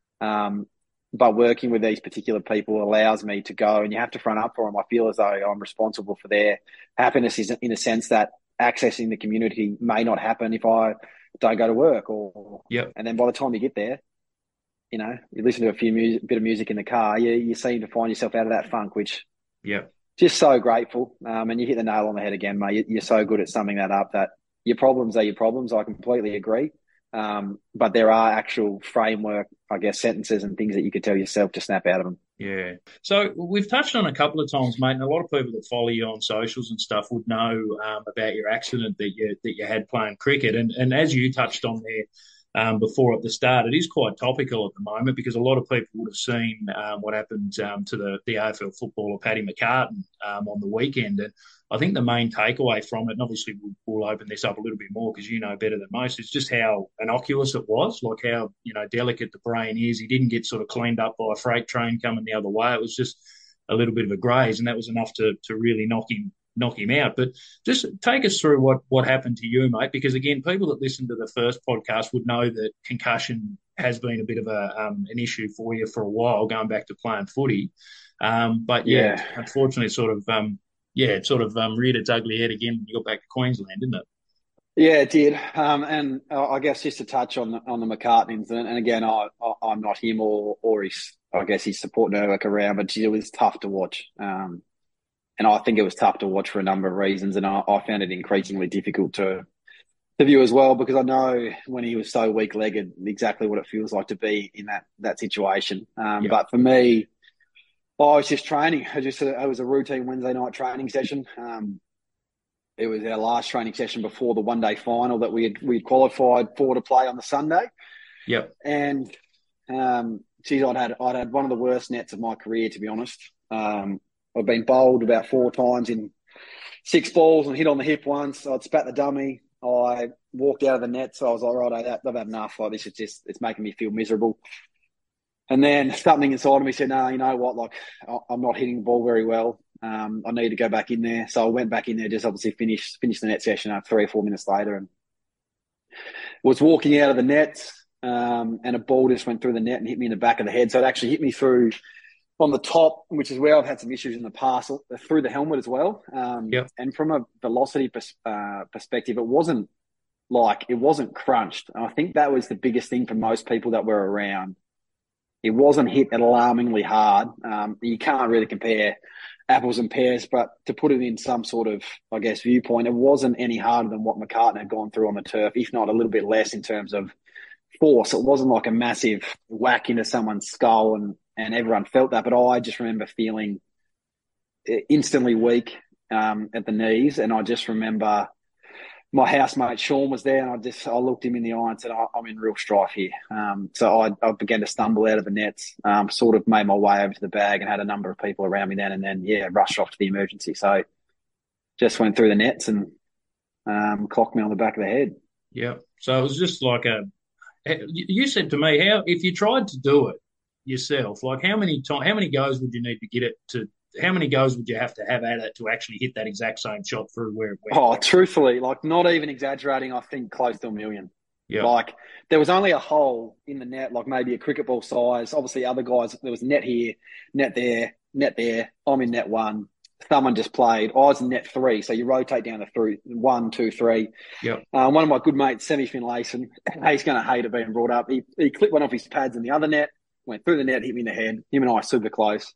But working with these particular people allows me to go, and you have to front up for them. I feel as though I'm responsible for their happiness, in a sense that accessing the community may not happen if I don't go to work. And then by the time you get there, you listen to bit of music in the car, you seem to find yourself out of that funk, which just so grateful. And you hit the nail on the head again, mate. You're so good at summing that up, that your problems are your problems. I completely agree. But there are actual framework, I guess, sentences and things that you could tell yourself to snap out of them. Yeah. So we've touched on a couple of times, mate, and a lot of people that follow you on socials and stuff would know about your accident that you had playing cricket. And as you touched on there before at the start, it is quite topical at the moment because a lot of people would have seen what happened to the AFL footballer Paddy McCartan on the weekend. And I think the main takeaway from it, and obviously we'll open this up a little bit more because you know better than most, is just how innocuous it was, like how, delicate the brain is. He didn't get sort of cleaned up by a freight train coming the other way. It was just a little bit of a graze, and that was enough to really knock him out. But just take us through what happened to you, mate, because, again, people that listened to the first podcast would know that concussion has been a bit of an issue for you for a while, going back to playing footy. Unfortunately, it sort of reared its ugly head again when you got back to Queensland, didn't it? Yeah, it did. And I guess just to touch on the McCartan incident, and again, I'm not him or his support network around, but it was tough to watch. And I think it was tough to watch for a number of reasons, and I found it increasingly difficult to view as well, because I know when he was so weak-legged exactly what it feels like to be in that situation. But for me, I was just training. It was a routine Wednesday night training session. It was our last training session before the one-day final that we'd qualified for to play on the Sunday. Yep. And I'd had one of the worst nets of my career, to be honest. I've been bowled about 4 times in 6 balls and hit on the hip once. I'd spat the dummy. I walked out of the net, so I was like, right, I've had enough. Like, this is it's making me feel miserable. And then something inside of me said, no, you know what, like, I'm not hitting the ball very well. I need to go back in there. So I went back in there, just obviously finished the net session 3 or 4 minutes later, and was walking out of the net, and a ball just went through the net and hit me in the back of the head. So it actually hit me through on the top, which is where I've had some issues in the past, through the helmet as well. And from a velocity perspective, it wasn't crunched. And I think that was the biggest thing for most people that were around. It wasn't hit alarmingly hard. You can't really compare apples and pears, but to put it in some sort of, I guess, viewpoint, it wasn't any harder than what McCartan had gone through on the turf, if not a little bit less in terms of force. It wasn't like a massive whack into someone's skull and everyone felt that. But I just remember feeling instantly weak at the knees. And I just remember my housemate Sean was there, and I looked him in the eye and said, I'm in real strife here. So I began to stumble out of the nets, sort of made my way over to the bag and had a number of people around me then, and then, rushed off to the emergency. So just went through the nets and clocked me on the back of the head. Yeah. So it was just like you said to me, if you tried to do it yourself, like how many goes would you need to get it to? How many goes would you have to have at it to actually hit that exact same shot through where it went? Oh, truthfully, like not even exaggerating, I think close to 1 million. Yeah. Like there was only a hole in the net, like maybe a cricket ball size. Obviously, other guys, there was net here, net there, net there. I'm in net 1. Someone just played. I was in net 3, so you rotate down the through 1, 2, 3. Yeah. One of my good mates, Semi Finlayson, he's going to hate it being brought up. He clipped one off his pads in the other net, went through the net, hit me in the head. Him and I are super close.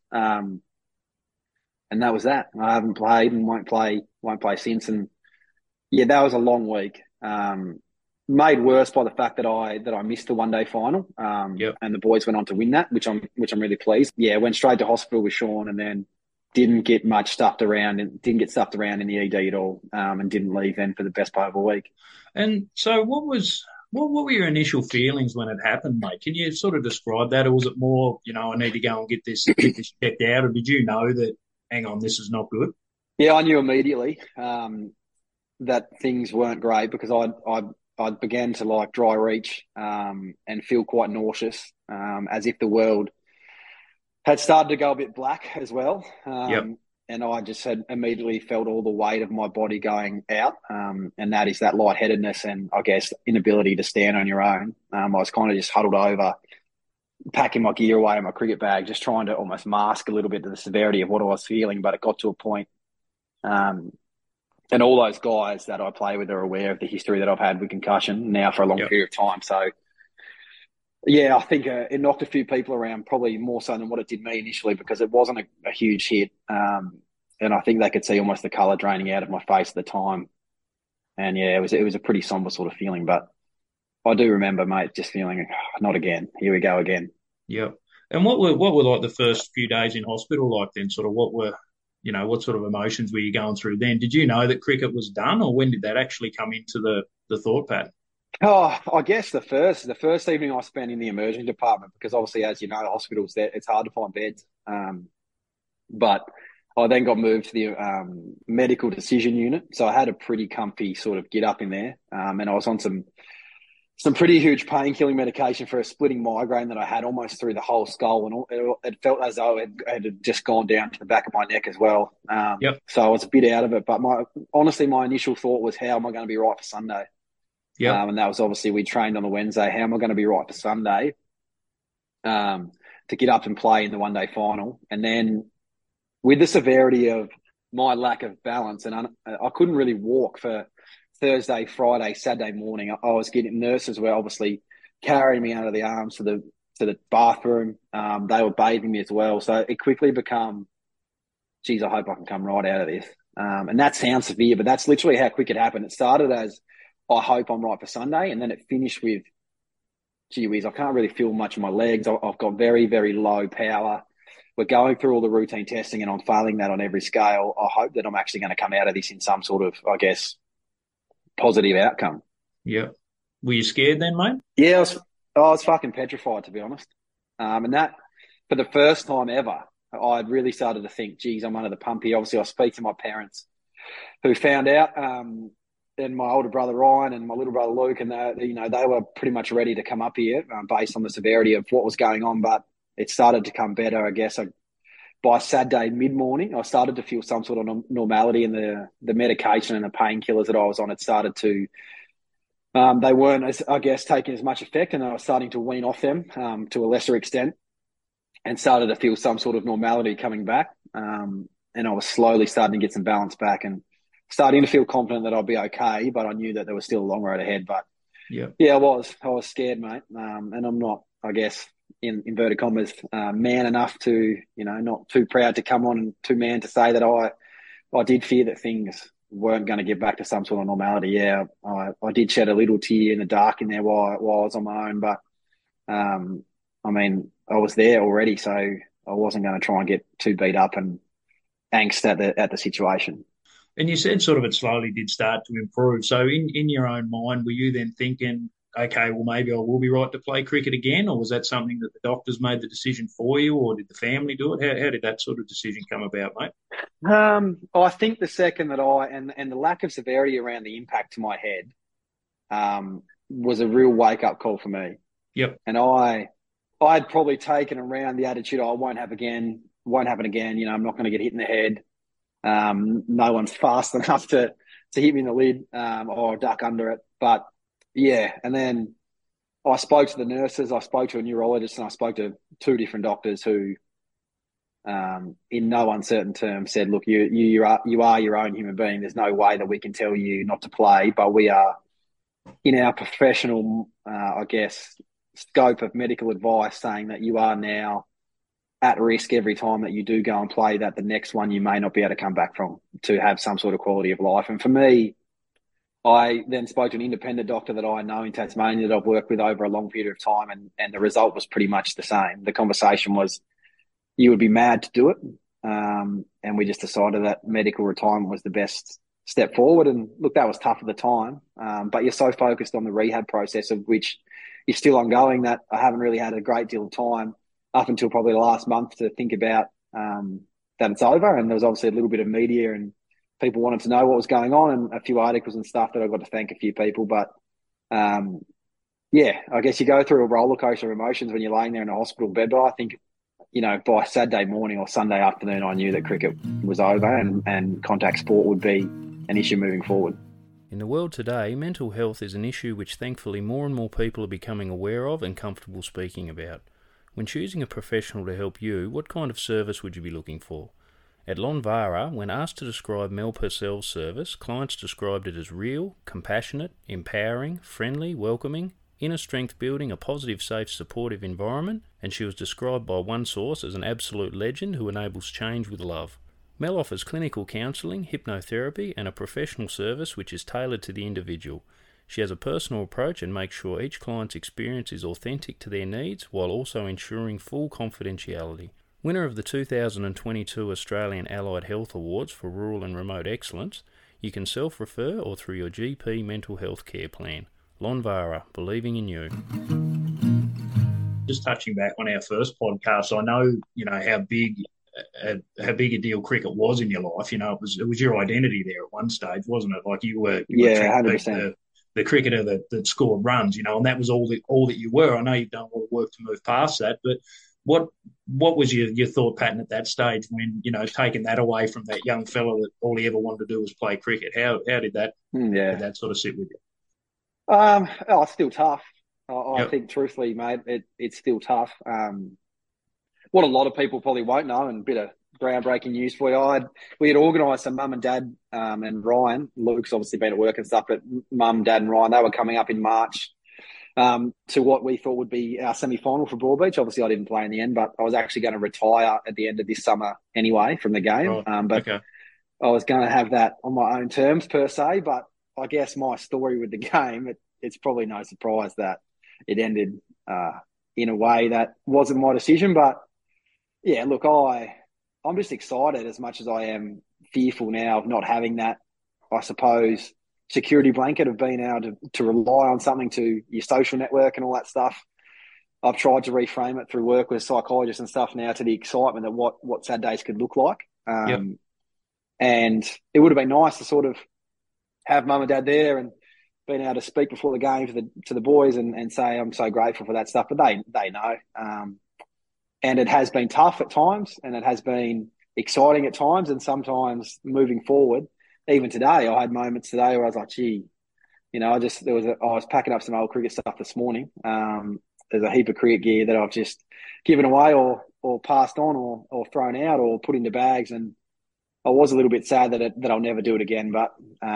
And that was that. I haven't played and won't play since. And that was a long week. Made worse by the fact that I missed the one day final. And the boys went on to win that, which I'm really pleased. Yeah, went straight to hospital with Sean, and then didn't get stuffed around in the ED at all, and didn't leave then for the best part of a week. And so what were your initial feelings when it happened, mate? Can you sort of describe that? Or was it more, I need to go and get this checked out? Or did you know that, hang on, this is not good? Yeah, I knew immediately that things weren't great, because I began to like dry reach and feel quite nauseous, as if the world had started to go a bit black as well. And I just had immediately felt all the weight of my body going out, and that is that lightheadedness and, I guess, inability to stand on your own. I was kind of just huddled over, packing my gear away in my cricket bag, just trying to almost mask a little bit of the severity of what I was feeling. But it got to a point, and all those guys that I play with are aware of the history that I've had with concussion now for a long period of time. So, yeah, I think it knocked a few people around, probably more so than what it did me initially, because it wasn't a huge hit. And I think they could see almost the colour draining out of my face at the time. And, it was a pretty somber sort of feeling. But I do remember, mate, just feeling, not again. Here we go again. Yeah. And what were like the first few days in hospital like then? Sort of what sort of emotions were you going through then? Did you know that cricket was done, or when did that actually come into the thought pattern? Oh, I guess the first evening I spent in the emergency department, because obviously, as you know, the hospitals there, it's hard to find beds. But I then got moved to the medical decision unit, so I had a pretty comfy sort of get up in there, and I was on some pretty huge pain-killing medication for a splitting migraine that I had almost through the whole skull, and it felt as though it had just gone down to the back of my neck as well. So I was a bit out of it, but honestly, my initial thought was, how am I going to be right for Sunday? And that was obviously, we trained on the Wednesday. How am I going to be right for Sunday to get up and play in the one-day final? And then with the severity of my lack of balance, and I couldn't really walk for Thursday, Friday, Saturday morning. I was getting, nurses were obviously carrying me under the arms to the bathroom. They were bathing me as well. So it quickly became, geez, I hope I can come right out of this. And that sounds severe, but that's literally how quick it happened. It started as, I hope I'm right for Sunday. And then it finished with, gee whiz, I can't really feel much of my legs. I've got very, very low power. We're going through all the routine testing and I'm failing that on every scale. I hope that I'm actually going to come out of this in some sort of, I guess, positive outcome. Yeah. Were you scared then, mate? Yeah, I was fucking petrified, to be honest. And that, for the first time ever, I'd really started to think, geez, I'm under the pump here. Obviously, I speak to my parents who found out, and my older brother Ryan and my little brother Luke, and they were pretty much ready to come up here based on the severity of what was going on. But it started to come better, I guess. By Saturday mid-morning, I started to feel some sort of normality in the medication and the painkillers that I was on. It started to, they weren't, I guess, taking as much effect, and I was starting to wean off them to a lesser extent. and started to feel some sort of normality coming back. And I was slowly starting to get some balance back and starting to feel confident that I'd be okay, but I knew that there was still a long road ahead. But yeah, I was scared, mate. And I'm not, I guess, in inverted commas, man enough to, not too proud to come on and too man to say that I did fear that things weren't going to get back to some sort of normality. Yeah, I did shed a little tear in the dark in there while I was on my own, but I was there already, so I wasn't going to try and get too beat up and angst at the situation. And you said sort of it slowly did start to improve. So in your own mind, were you then thinking, okay, well, maybe I will be right to play cricket again? Or was that something that the doctors made the decision for you, or did the family do it? How did that sort of decision come about, mate? I think the second that and the lack of severity around the impact to my head was a real wake-up call for me. Yep. And I'd probably taken around the attitude, it won't happen again. I'm not going to get hit in the head. No one's fast enough to hit me in the lid or duck under it. But yeah, and then I spoke to the nurses, I spoke to a neurologist, and I spoke to two different doctors who, in no uncertain terms, said, "Look, you are your own human being. There's no way that we can tell you not to play, but we are, in our professional, scope of medical advice, saying that you are now at risk every time that you do go and play, that the next one you may not be able to come back from to have some sort of quality of life." And for me, I then spoke to an independent doctor that I know in Tasmania that I've worked with over a long period of time, and the result was pretty much the same. The conversation was, you would be mad to do it. And we just decided that medical retirement was the best step forward. And look, that was tough at the time. But you're so focused on the rehab process, of which is still ongoing, that I haven't really had a great deal of time up until probably the last month to think about that it's over. And there was obviously a little bit of media and people wanted to know what was going on, and a few articles and stuff that I got to thank a few people. But I guess you go through a roller coaster of emotions when you're laying there in a hospital bed. But I think, by Saturday morning or Sunday afternoon, I knew that cricket was over and contact sport would be an issue moving forward. In the world today, mental health is an issue which thankfully more and more people are becoming aware of and comfortable speaking about. When choosing a professional to help you, what kind of service would you be looking for? At Lonvara, when asked to describe Mel Purcell's service, clients described it as real, compassionate, empowering, friendly, welcoming, inner strength building, a positive, safe, supportive environment, and she was described by one source as an absolute legend who enables change with love. Mel offers clinical counselling, hypnotherapy, and a professional service which is tailored to the individual. She has a personal approach and makes sure each client's experience is authentic to their needs while also ensuring full confidentiality. Winner of the 2022 Australian Allied Health Awards for Rural and Remote Excellence, you can self-refer or through your GP mental health care plan. Lonvara, believing in you. Just touching back on our first podcast, I know how big a deal cricket was in your life. It was your identity there at one stage, wasn't it? Like you were 100%. The cricketer that scored runs, and that was all that you were. I know you've done a lot of work to move past that, but what was your thought pattern at that stage when, taking that away from that young fella that all he ever wanted to do was play cricket? How did that did that sort of sit with you? It's still tough. I think, truthfully, mate, it's still tough. What a lot of people probably won't know, and a bit of groundbreaking news for you. We had organised some mum and dad and Ryan. Luke's obviously been at work and stuff, but mum, dad and Ryan, they were coming up in March to what we thought would be our semi-final for Broadbeach. Obviously, I didn't play in the end, but I was actually going to retire at the end of this summer anyway from the game. Right. I was going to have that on my own terms per se, but I guess my story with the game, it's probably no surprise that it ended in a way that wasn't my decision. But yeah, look, I'm just excited as much as I am fearful now of not having that, I suppose, security blanket of being able to rely on something to your social network and all that stuff. I've tried to reframe it through work with psychologists and stuff now to the excitement of what Saturdays could look like. And it would have been nice to sort of have mum and dad there and being able to speak before the game to the boys and say I'm so grateful for that stuff. But they know. And it has been tough at times, and it has been exciting at times, and sometimes moving forward. Even today, I had moments today where I was like, gee, I was packing up some old cricket stuff this morning. There's a heap of cricket gear that I've just given away or or passed on or thrown out or put into bags. And I was a little bit sad that I'll never do it again. But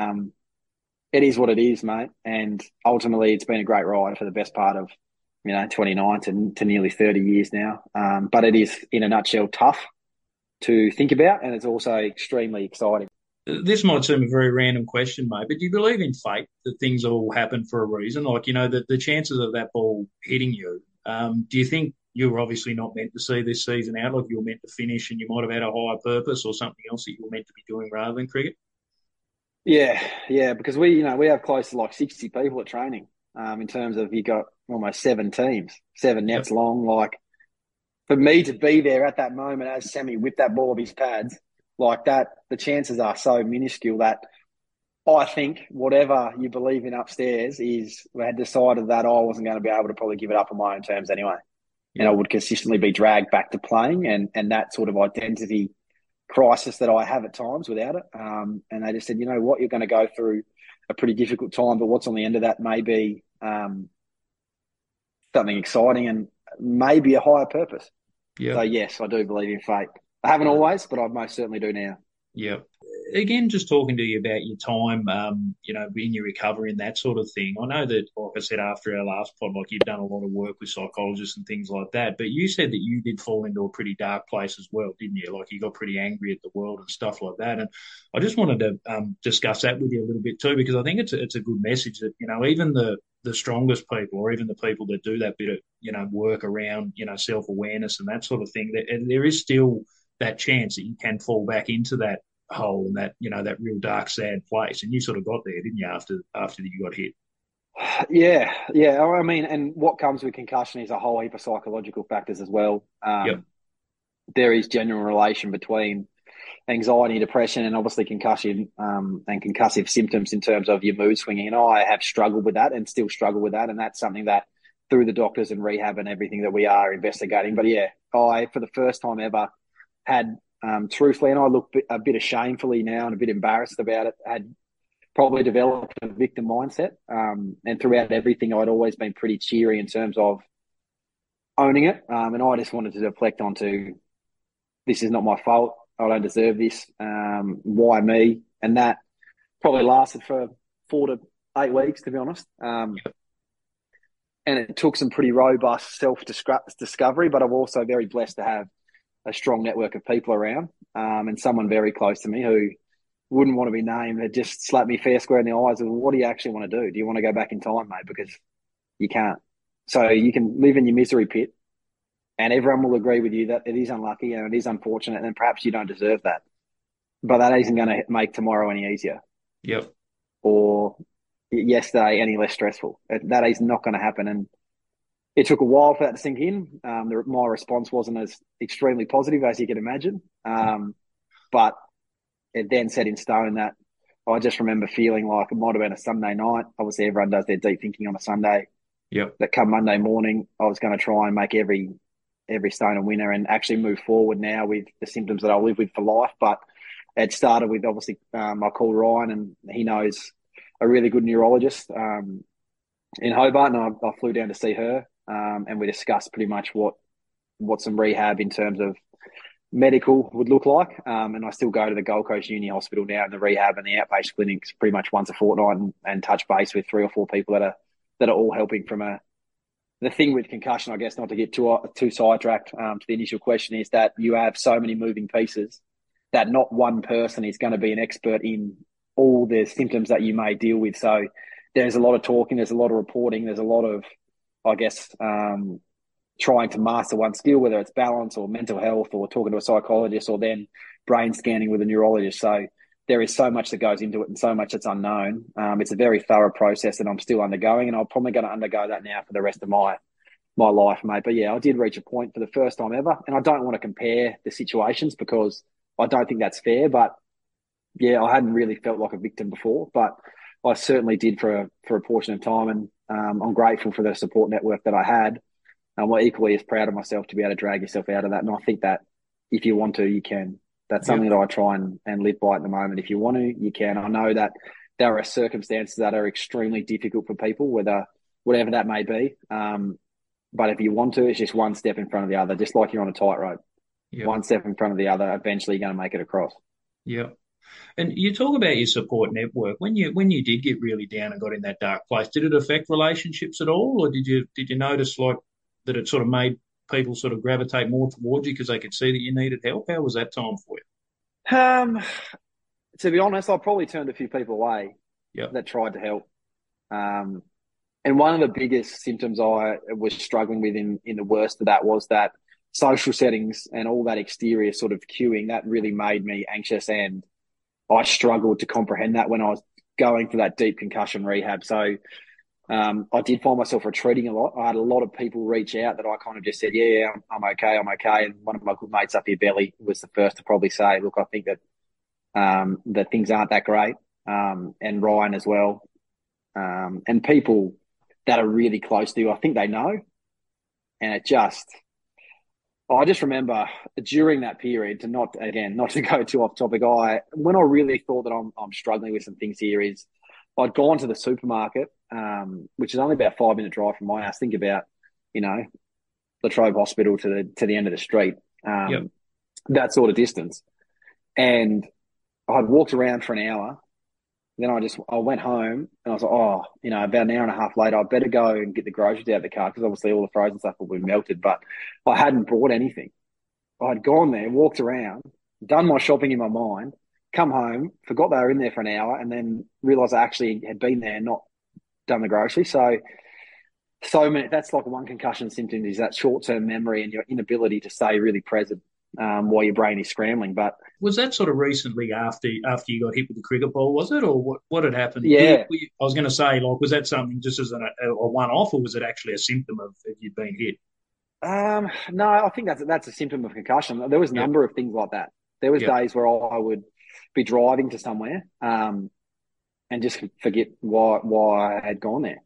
it is what it is, mate. And ultimately, it's been a great ride for the best part of 29 to nearly 30 years now. But it is, in a nutshell, tough to think about, and it's also extremely exciting. This might seem a very random question, mate, but do you believe in fate, that things all happen for a reason? Like, the chances of that ball hitting you, do you think you were obviously not meant to see this season out, like you were meant to finish and you might have had a higher purpose or something else that you were meant to be doing rather than cricket? Yeah, because we have close to like 60 people at training. In terms of, you got almost 7 teams, 7 nets long. Like, for me to be there at that moment as Sammy whipped that ball off his pads like that, the chances are so minuscule that I think whatever you believe in upstairs is, we had decided that I wasn't going to be able to probably give it up on my own terms anyway. Yeah. And I would consistently be dragged back to playing and that sort of identity crisis that I have at times without it. And they just said, you know what, you're going to go through a pretty difficult time, but what's on the end of that may be something exciting and maybe a higher purpose. Yeah. So yes, I do believe in fate. I haven't always, but I most certainly do now. Yeah. Again, just talking to you about your time, in your recovery and that sort of thing. I know that, like I said, after our last pod, like, you've done a lot of work with psychologists and things like that, but you said that you did fall into a pretty dark place as well, didn't you? Like, you got pretty angry at the world and stuff like that. And I just wanted to discuss that with you a little bit too, because I think it's a good message that, even the strongest people, or even the people that do that bit of, work around, self-awareness and that sort of thing, there is still that chance that you can fall back into that hole and that, that real dark, sad place. And you sort of got there, didn't you, after you got hit? Yeah. I mean, and what comes with concussion is a whole heap of psychological factors as well. There is genuine relation between anxiety, depression, and obviously concussion and concussive symptoms in terms of your mood swinging. And I have struggled with that and still struggle with that. And that's something that, through the doctors and rehab and everything, that we are investigating. But yeah, I, for the first time ever, had truthfully, and I look a bit ashamedly now and a bit embarrassed about it, had probably developed a victim mindset. And throughout everything, I'd always been pretty cheery in terms of owning it. And I just wanted to deflect onto, this is not my fault. I don't deserve this. Why me? And that probably lasted for 4 to 8 weeks, to be honest. And it took some pretty robust self-discovery, but I'm also very blessed to have a strong network of people around, and someone very close to me who wouldn't want to be named had just slapped me fair square in the eyes. And what do you actually want to do? Do you want to go back in time, mate? Because you can't. So you can live in your misery pit, and everyone will agree with you that it is unlucky and it is unfortunate, and perhaps you don't deserve that. But that isn't going to make tomorrow any easier. Yep. Or yesterday any less stressful. That is not going to happen. And it took a while for that to sink in. My response wasn't as extremely positive as you can imagine. But it then set in stone that I just remember feeling like it might have been a Sunday night. Obviously, everyone does their deep thinking on a Sunday. Yep. That come Monday morning, I was going to try and make every stone a winner and actually move forward now with the symptoms that I'll live with for life. But it started with, obviously, I called Ryan, and he knows a really good neurologist in Hobart, and I flew down to see her. And we discussed pretty much what some rehab in terms of medical would look like. And I still go to the Gold Coast Uni Hospital now in the rehab and the outpatient clinics pretty much once a fortnight and touch base with 3 or 4 people that are all helping from the thing with concussion, I guess, not to get too sidetracked to the initial question, is that you have so many moving pieces that not one person is going to be an expert in all the symptoms that you may deal with. So there's a lot of talking, there's a lot of reporting, there's a lot of, I guess, trying to master one skill, whether it's balance or mental health or talking to a psychologist or then brain scanning with a neurologist. So there is so much that goes into it and so much that's unknown. It's a very thorough process that I'm still undergoing, and I'm probably going to undergo that now for the rest of my life, mate. But yeah, I did reach a point for the first time ever, and I don't want to compare the situations because I don't think that's fair. But yeah, I hadn't really felt like a victim before, but I certainly did for a portion of time, and I'm grateful for the support network that I had. I'm equally as proud of myself to be able to drag yourself out of that. And I think that if you want to, you can. That's something that I try and live by at the moment. If you want to, you can. I know that there are circumstances that are extremely difficult for people, whatever that may be. But if you want to, it's just one step in front of the other, just like you're on a tightrope. Yep. One step in front of the other, eventually you're going to make it across. Yeah. And you talk about your support network. When you did get really down and got in that dark place, did it affect relationships at all, or did you notice like that it sort of made people sort of gravitate more towards you because they could see that you needed help? How was that time for you? To be honest, I probably turned a few people away that tried to help. And one of the biggest symptoms I was struggling with in the worst of that was that social settings and all that exterior sort of queuing, that really made me anxious, and I struggled to comprehend that when I was going for that deep concussion rehab. So I did find myself retreating a lot. I had a lot of people reach out that I kind of just said, yeah, I'm okay. And one of my good mates up here, Belly, was the first to probably say, look, I think that that things aren't that great, and Ryan as well. And people that are really close to you, I think they know. And I just remember during that period, to not to go too off topic, when I really thought that I'm struggling with some things here is I'd gone to the supermarket, which is only about a 5-minute drive from my house. Think about, Latrobe Hospital to the end of the street, that sort of distance. And I'd walked around for an hour. Then I went home and I was like, about an hour and a half later, I better go and get the groceries out of the car because obviously all the frozen stuff will be melted. But I hadn't brought anything. I'd gone there, walked around, done my shopping in my mind, come home, forgot they were in there for an hour, and then realised I actually had been there and not done the groceries. So many. That's like one concussion symptom, is that short-term memory and your inability to stay really present while your brain is scrambling. But was that sort of recently after you got hit with the cricket ball, was it, or what had happened? Yeah. I was going to say, like, was that something just as a one-off, or was it actually a symptom of you'd been hit? No, I think that's a symptom of concussion. There was a number of things like that. There was days where I would be driving to somewhere and just forget why I had gone there.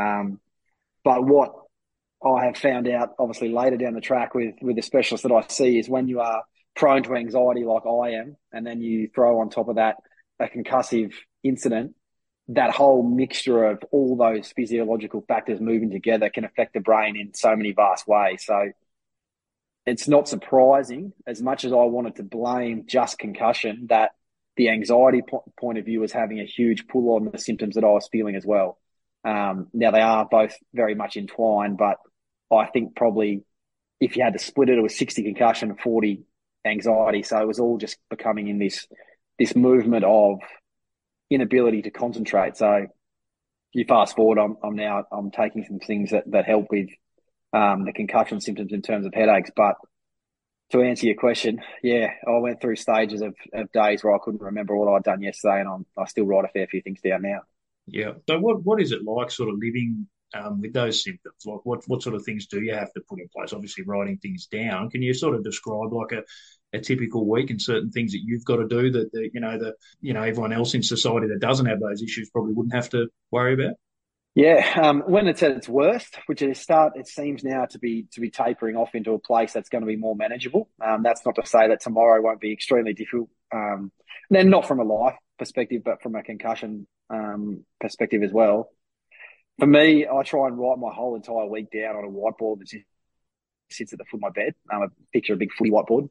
But what I have found out, obviously, later down the track with the specialist that I see, is when you are prone to anxiety like I am, and then you throw on top of that a concussive incident, that whole mixture of all those physiological factors moving together can affect the brain in so many vast ways. So it's not surprising, as much as I wanted to blame just concussion, that the anxiety point of view was having a huge pull on the symptoms that I was feeling as well. Now, they are both very much entwined, but I think probably if you had to split it, it was 60 concussion and 40 anxiety. So it was all just becoming in this movement of inability to concentrate. So you fast forward, I'm taking some things that help with the concussion symptoms in terms of headaches. But to answer your question, I went through stages of days where I couldn't remember what I'd done yesterday, and I still write a fair few things down now. Yeah. So what is it like sort of living with those symptoms? Like what sort of things do you have to put in place? Obviously, writing things down. Can you sort of describe like a typical week and certain things that you've got to do that everyone else in society that doesn't have those issues probably wouldn't have to worry about? Yeah, when it's at its worst, which it seems now to be tapering off into a place that's going to be more manageable. That's not to say that tomorrow won't be extremely difficult. Then not from a life perspective, but from a concussion perspective as well. For me, I try and write my whole entire week down on a whiteboard that sits at the foot of my bed. I picture a big footy whiteboard.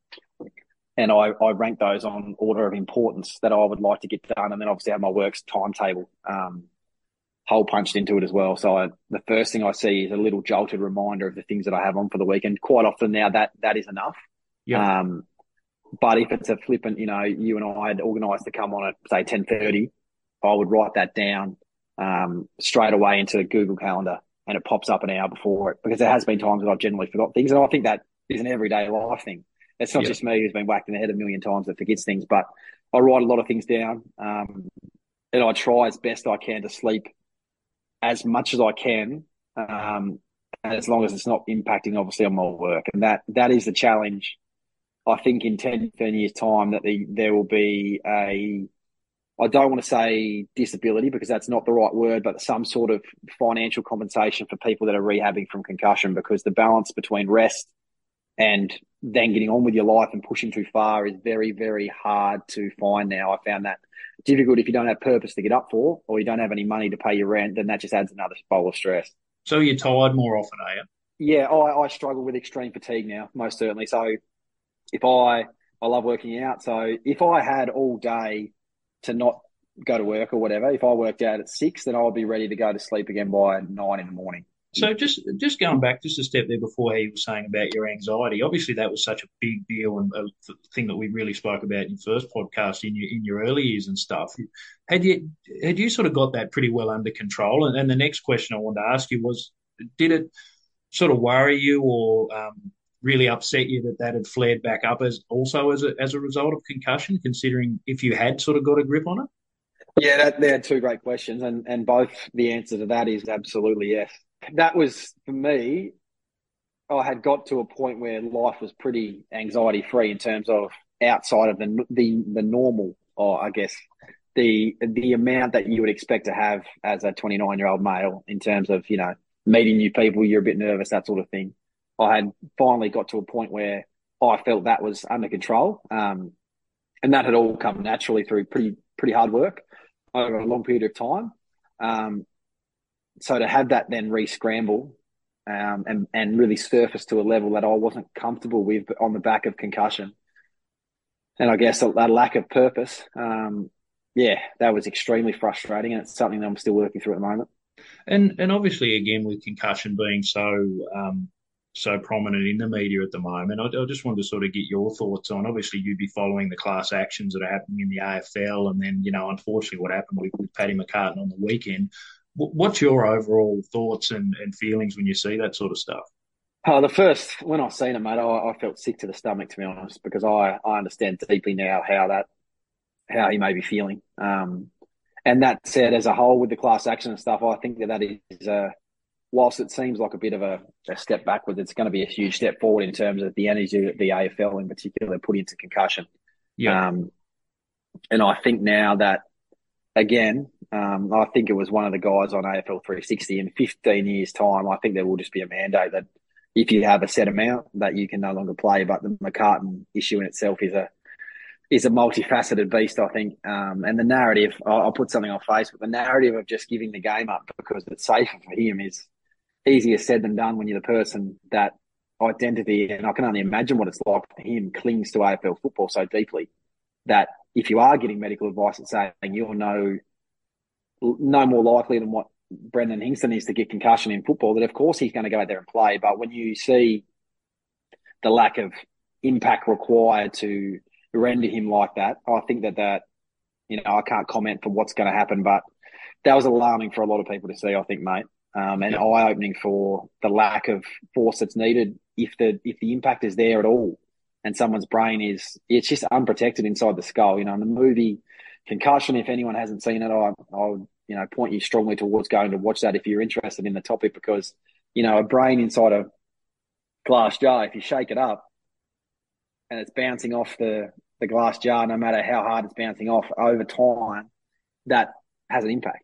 And I rank those on order of importance that I would like to get done. And then obviously I have my works timetable hole punched into it as well. So the first thing I see is a little jolted reminder of the things that I have on for the weekend. Quite often now that is enough. Yeah. But if it's a flippant, you and I had organised to come on at, say, 10:30, I would write that down straight away into Google Calendar, and it pops up an hour before it, because there has been times that I've generally forgot things. And I think that is an everyday life thing. It's not just me who's been whacked in the head a million times that forgets things, but I write a lot of things down, and I try as best I can to sleep as much as I can, as long as it's not impacting, obviously, on my work. And that is the challenge. I think in 10 years' time that there will be I don't want to say disability because that's not the right word, but some sort of financial compensation for people that are rehabbing from concussion, because the balance between rest and then getting on with your life and pushing too far is very, very hard to find now. I found that difficult if you don't have purpose to get up for, or you don't have any money to pay your rent, then that just adds another bowl of stress. So you're tired more often, are you? Yeah, I struggle with extreme fatigue now, most certainly. So if I love working out. So if I had all day to not go to work or whatever, if I worked out at 6, then I would be ready to go to sleep again by 9 in the morning. So just going back just a step there before he was saying about your anxiety, obviously that was such a big deal and a thing that we really spoke about in your first podcast in your early years and stuff. Had you sort of got that pretty well under control? And the next question I wanted to ask you was, did it sort of worry you or really upset you that had flared back up as a result of concussion, considering if you had sort of got a grip on it? Yeah, they're two great questions, and both the answer to that is absolutely yes. That was, for me, I had got to a point where life was pretty anxiety-free in terms of outside of the normal, or I guess the amount that you would expect to have as a 29-year-old male in terms of, meeting new people, you're a bit nervous, that sort of thing. I had finally got to a point where I felt that was under control, and that had all come naturally through pretty hard work over a long period of time. So to have that then re-scramble and really surface to a level that I wasn't comfortable with on the back of concussion, and I guess a lack of purpose, that was extremely frustrating, and it's something that I'm still working through at the moment. And obviously, again, with concussion being so prominent in the media at the moment, I just wanted to sort of get your thoughts on, obviously you'd be following the class actions that are happening in the AFL, and then, unfortunately what happened with Paddy McCartan on the weekend. What's your overall thoughts and feelings when you see that sort of stuff? When I seen it, mate, I felt sick to the stomach, to be honest, because I understand deeply now how he may be feeling. And that said, as a whole, with the class action and stuff, I think that is whilst it seems like a bit of a step backwards, it's going to be a huge step forward in terms of the energy that the AFL in particular put into concussion. Yeah. And I think now that, again, I think it was one of the guys on AFL 360 in 15 years' time, I think there will just be a mandate that if you have a set amount that you can no longer play. But the McCartan issue in itself is a multifaceted beast, I think. And the narrative, I'll put something on Facebook, the narrative of just giving the game up because it's safer for him is easier said than done when you're the person that identity, and I can only imagine what it's like for him, clings to AFL football so deeply that if you are getting medical advice it's saying you're no more likely than what Brendan Hingston is to get concussion in football, that of course he's going to go out there and play. But when you see the lack of impact required to render him like that, I think that I can't comment for what's going to happen, but that was alarming for a lot of people to see, I think, mate. And eye-opening for the lack of force that's needed if the impact is there at all, and someone's brain it's just unprotected inside the skull. In the movie Concussion, if anyone hasn't seen it, I'll point you strongly towards going to watch that if you're interested in the topic, because a brain inside a glass jar, if you shake it up and it's bouncing off the glass jar, no matter how hard it's bouncing off over time, that has an impact.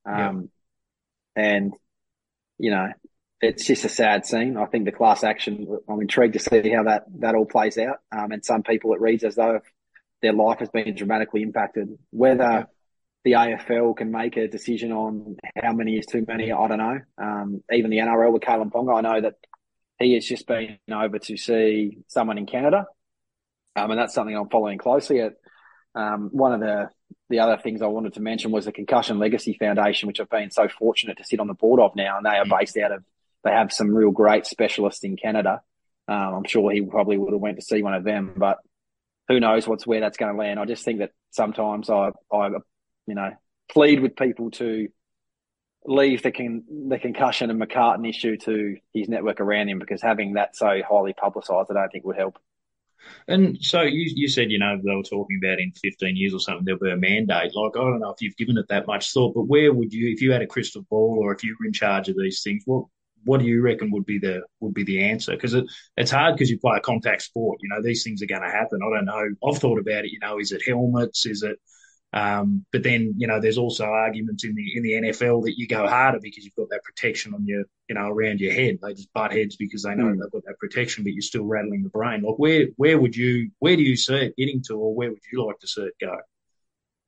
And it's just a sad scene. I think the class action, I'm intrigued to see how that all plays out. And some people, it reads as though their life has been dramatically impacted. Whether the AFL can make a decision on how many is too many, I don't know. Even the NRL with Kalen Ponga, I know that he has just been over to see someone in Canada. And that's something I'm following closely. One of the other things I wanted to mention was the Concussion Legacy Foundation, which I've been so fortunate to sit on the board of now, and they are based they have some real great specialists in Canada. I'm sure he probably would have went to see one of them, but who knows where that's going to land. I just think that sometimes I plead with people to leave the concussion and McCartan issue to his network around him, because having that so highly publicised, I don't think would help. And so you said, they were talking about in 15 years or something, there'll be a mandate. Like, I don't know if you've given it that much thought, but where would you, if you had a crystal ball or if you were in charge of these things, what do you reckon would be the answer? Because it's hard because you play a contact sport. These things are going to happen. I don't know. I've thought about it. Is it helmets? Is it? But then there's also arguments in the NFL that you go harder because you've got that protection on your around your head. They just butt heads because they know they've got that protection, but you're still rattling the brain. Like where do you see it getting to, or where would you like to see it go?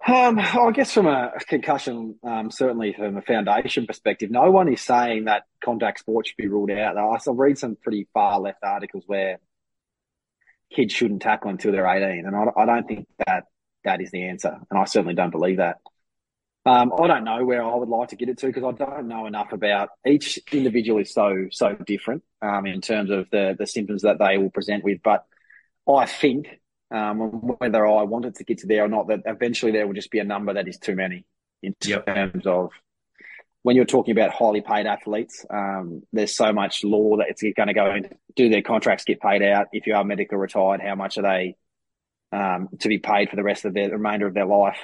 I guess from a concussion, certainly from a foundation perspective, no one is saying that contact sport should be ruled out. I read some pretty far left articles where kids shouldn't tackle until they're 18, and I don't think that is the answer, and I certainly don't believe that. I don't know where I would like to get it to because I don't know enough about each individual is so different in terms of the symptoms that they will present with. But I think whether I want it to get to there or not, that eventually there will just be a number that is too many in terms of when you're talking about highly paid athletes. There's so much law that it's going to go in. Do their contracts get paid out? If you are medically retired, how much are they to be paid for the remainder of their life?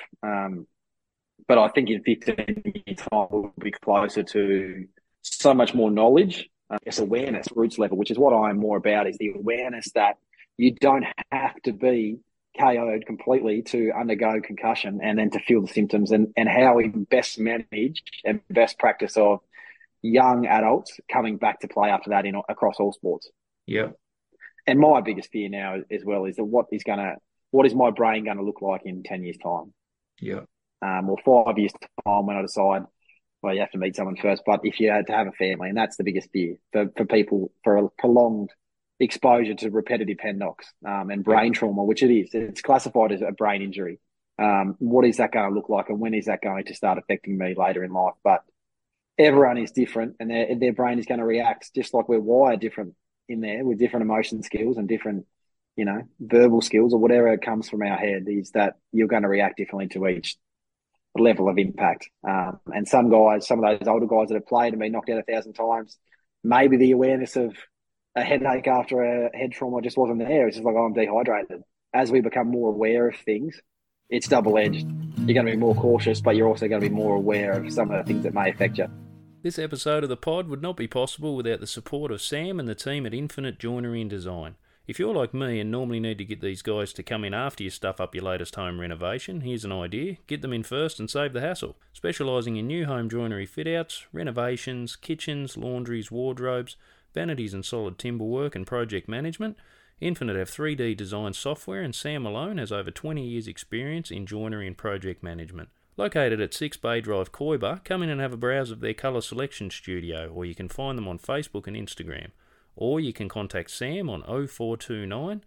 But I think in 15 years' time, we'll be closer to so much more knowledge, it's awareness, roots level, which is what I'm more about, is the awareness that you don't have to be KO'd completely to undergo concussion and then to feel the symptoms, and how we best manage and best practice of young adults coming back to play after that across all sports. Yeah. And my biggest fear now as well is that what is my brain going to look like in 10 years' time? Yeah. Or 5 years' time when I decide, well, you have to meet someone first, but if you had to have a family, and that's the biggest fear for people, for a prolonged exposure to repetitive head knocks and brain trauma, which it is. It's classified as a brain injury. What is that going to look like, and when is that going to start affecting me later in life? But everyone is different, and their brain is going to react just like we're wired different in there, with different emotion skills and different, verbal skills or whatever comes from our head, is that you're going to react differently to each level of impact. And some of those older guys that have played and been knocked out 1,000 times, maybe the awareness of a headache after a head trauma just wasn't there. It's just like, oh, I'm dehydrated. As we become more aware of things, it's double-edged. You're going to be more cautious, but you're also going to be more aware of some of the things that may affect you. This episode of the pod would not be possible without the support of Sam and the team at Infinite Joinery and Design. If you're like me and normally need to get these guys to come in after you stuff up your latest home renovation, here's an idea. Get them in first and save the hassle. Specialising in new home joinery fit-outs, renovations, kitchens, laundries, wardrobes, vanities and solid timber work and project management, Infinite have 3D design software, and Sam alone has over 20 years experience in joinery and project management. Located at 6 Bay Drive, Coiba, come in and have a browse of their colour selection studio, or you can find them on Facebook and Instagram. Or you can contact Sam on 0429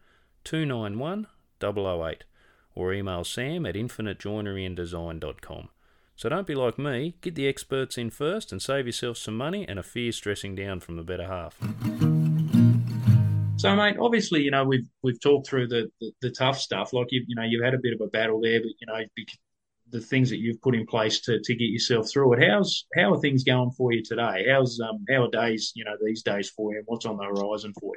291 008 or email sam at infinitejoineryanddesign.com. So don't be like me, get the experts in first and save yourself some money and a fear stressing down from the better half. So, mate, obviously, we've talked through the tough stuff. Like, you've had a bit of a battle there, but, the things that you've put in place to get yourself through it. How are things going for you today? How are days, these days for you? And what's on the horizon for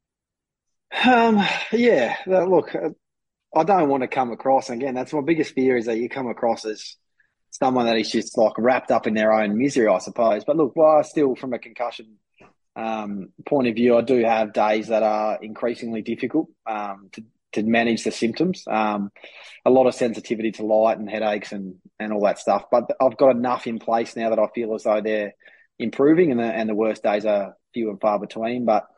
you? Yeah, look, I don't want to come across, and again, that's my biggest fear, is that you come across as someone that is just like wrapped up in their own misery, I suppose. But look, well, still from a concussion point of view, I do have days that are increasingly difficult to manage the symptoms. A lot of sensitivity to light and headaches and all that stuff. But I've got enough in place now that I feel as though they're improving, and the worst days are few and far between. But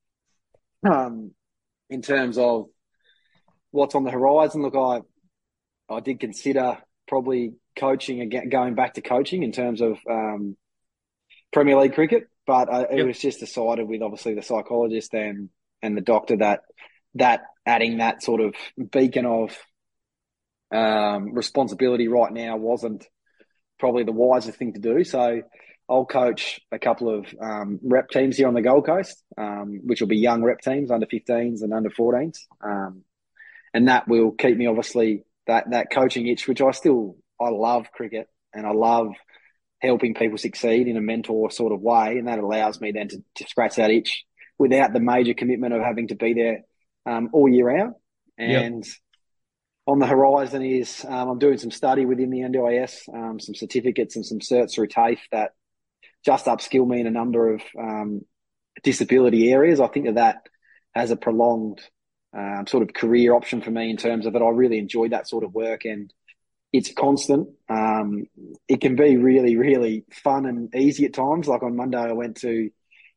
in terms of what's on the horizon, look, I did consider probably coaching again, going back to coaching in terms of Premier League cricket. But it was just decided with obviously the psychologist and the doctor that adding that sort of beacon of responsibility right now wasn't probably the wisest thing to do. So I'll coach a couple of rep teams here on the Gold Coast, which will be young rep teams, under 15s and under 14s. And that will keep me, obviously, that coaching itch, which I love cricket, and I love helping people succeed in a mentor sort of way. And that allows me then to scratch that itch without the major commitment of having to be there all year round. And on the horizon is I'm doing some study within the NDIS, some certificates and some certs through TAFE that just upskill me in a number of disability areas. I think that has a prolonged sort of career option for me, in terms of that I really enjoy that sort of work, and it's constant. It can be really, really fun and easy at times. Like on Monday, I went to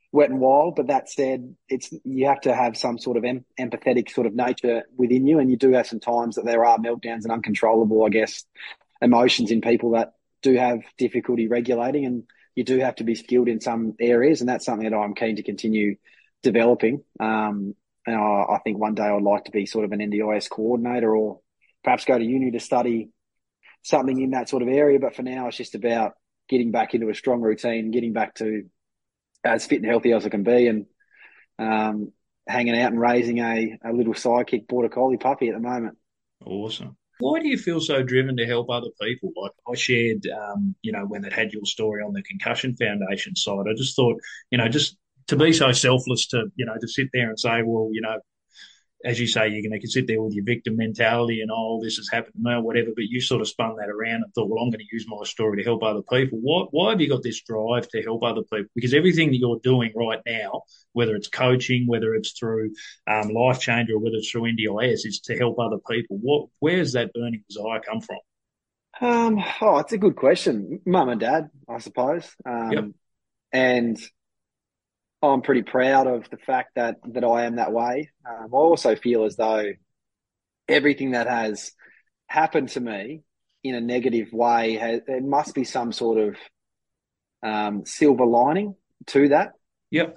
wet and wild. But that said, you have to have some sort of empathetic sort of nature within you, and you do have some times that there are meltdowns and uncontrollable, I guess, emotions in people that do have difficulty regulating, and you do have to be skilled in some areas, and that's something that I'm keen to continue developing. And I think one day I'd like to be sort of an NDIS coordinator, or perhaps go to uni to study something in that sort of area. But for now, it's just about getting back into a strong routine, getting back to as fit and healthy as I can be, and hanging out and raising a little sidekick border collie puppy at the moment. Awesome. Why do you feel so driven to help other people? Like I shared, when it had your story on the Concussion Foundation side, I just thought, just to be so selfless to sit there and say, well, as you say, you can sit there with your victim mentality and, oh, this has happened to me or whatever, but you sort of spun that around and thought, well, I'm going to use my story to help other people. Why have you got this drive to help other people? Because everything that you're doing right now, whether it's coaching, whether it's through Life Changer, or whether it's through NDIS, is to help other people. Where's that burning desire come from? It's a good question. Mum and Dad, I suppose. Yep. And I'm pretty proud of the fact that I am that way. I also feel as though everything that has happened to me in a negative way, there must be some sort of silver lining to that. Yep.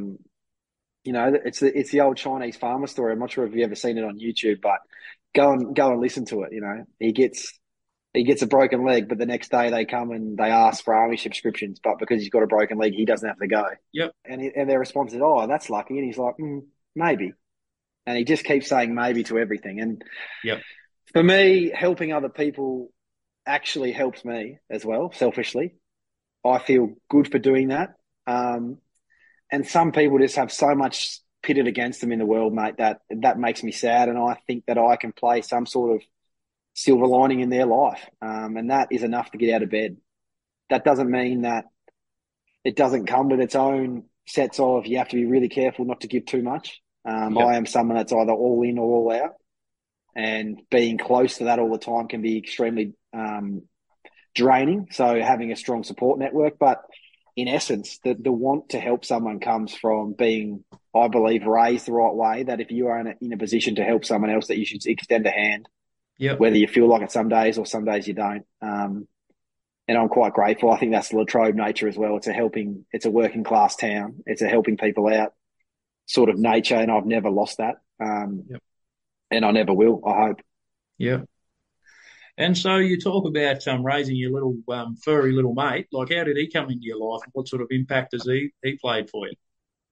It's the old Chinese farmer story. I'm not sure if you've ever seen it on YouTube, but go and listen to it. He gets a broken leg, but the next day they come and they ask for army subscriptions. But because he's got a broken leg, he doesn't have to go. Yep. And their response is, "Oh, that's lucky." And he's like, "Maybe." And he just keeps saying maybe to everything. And yep. For me, helping other people actually helps me as well. Selfishly, I feel good for doing that. And some people just have so much pitted against them in the world, mate, that makes me sad. And I think that I can play some sort of silver lining in their life. And that is enough to get out of bed. That doesn't mean that it doesn't come with its own sets of, you have to be really careful not to give too much. Yep. I am someone that's either all in or all out. And being close to that all the time can be extremely draining. So having a strong support network. But in essence, the want to help someone comes from being, I believe, raised the right way, that if you are in a position to help someone else, that you should extend a hand. Yep. Whether you feel like it some days or some days you don't. And I'm quite grateful. I think that's the Latrobe nature as well. It's a working class town. It's a helping people out sort of nature, and I've never lost that. Yep. And I never will, I hope. Yeah. And so you talk about raising your little furry little mate. Like, how did he come into your life, and what sort of impact has he played for you?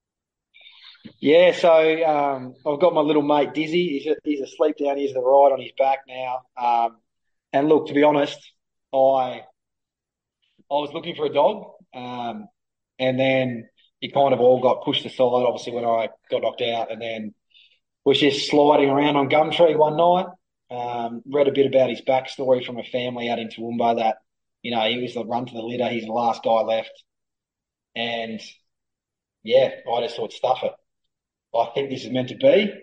Yeah, so I've got my little mate Dizzy. He's asleep down here to the right on his back now. And look, to be honest, I was looking for a dog, and then it kind of all got pushed aside, obviously, when I got knocked out, and then was just sliding around on Gumtree one night. Read a bit about his backstory from a family out in Toowoomba that, he was the run to the litter. He's the last guy left. And, yeah, I just thought, stuff it. I think this is meant to be.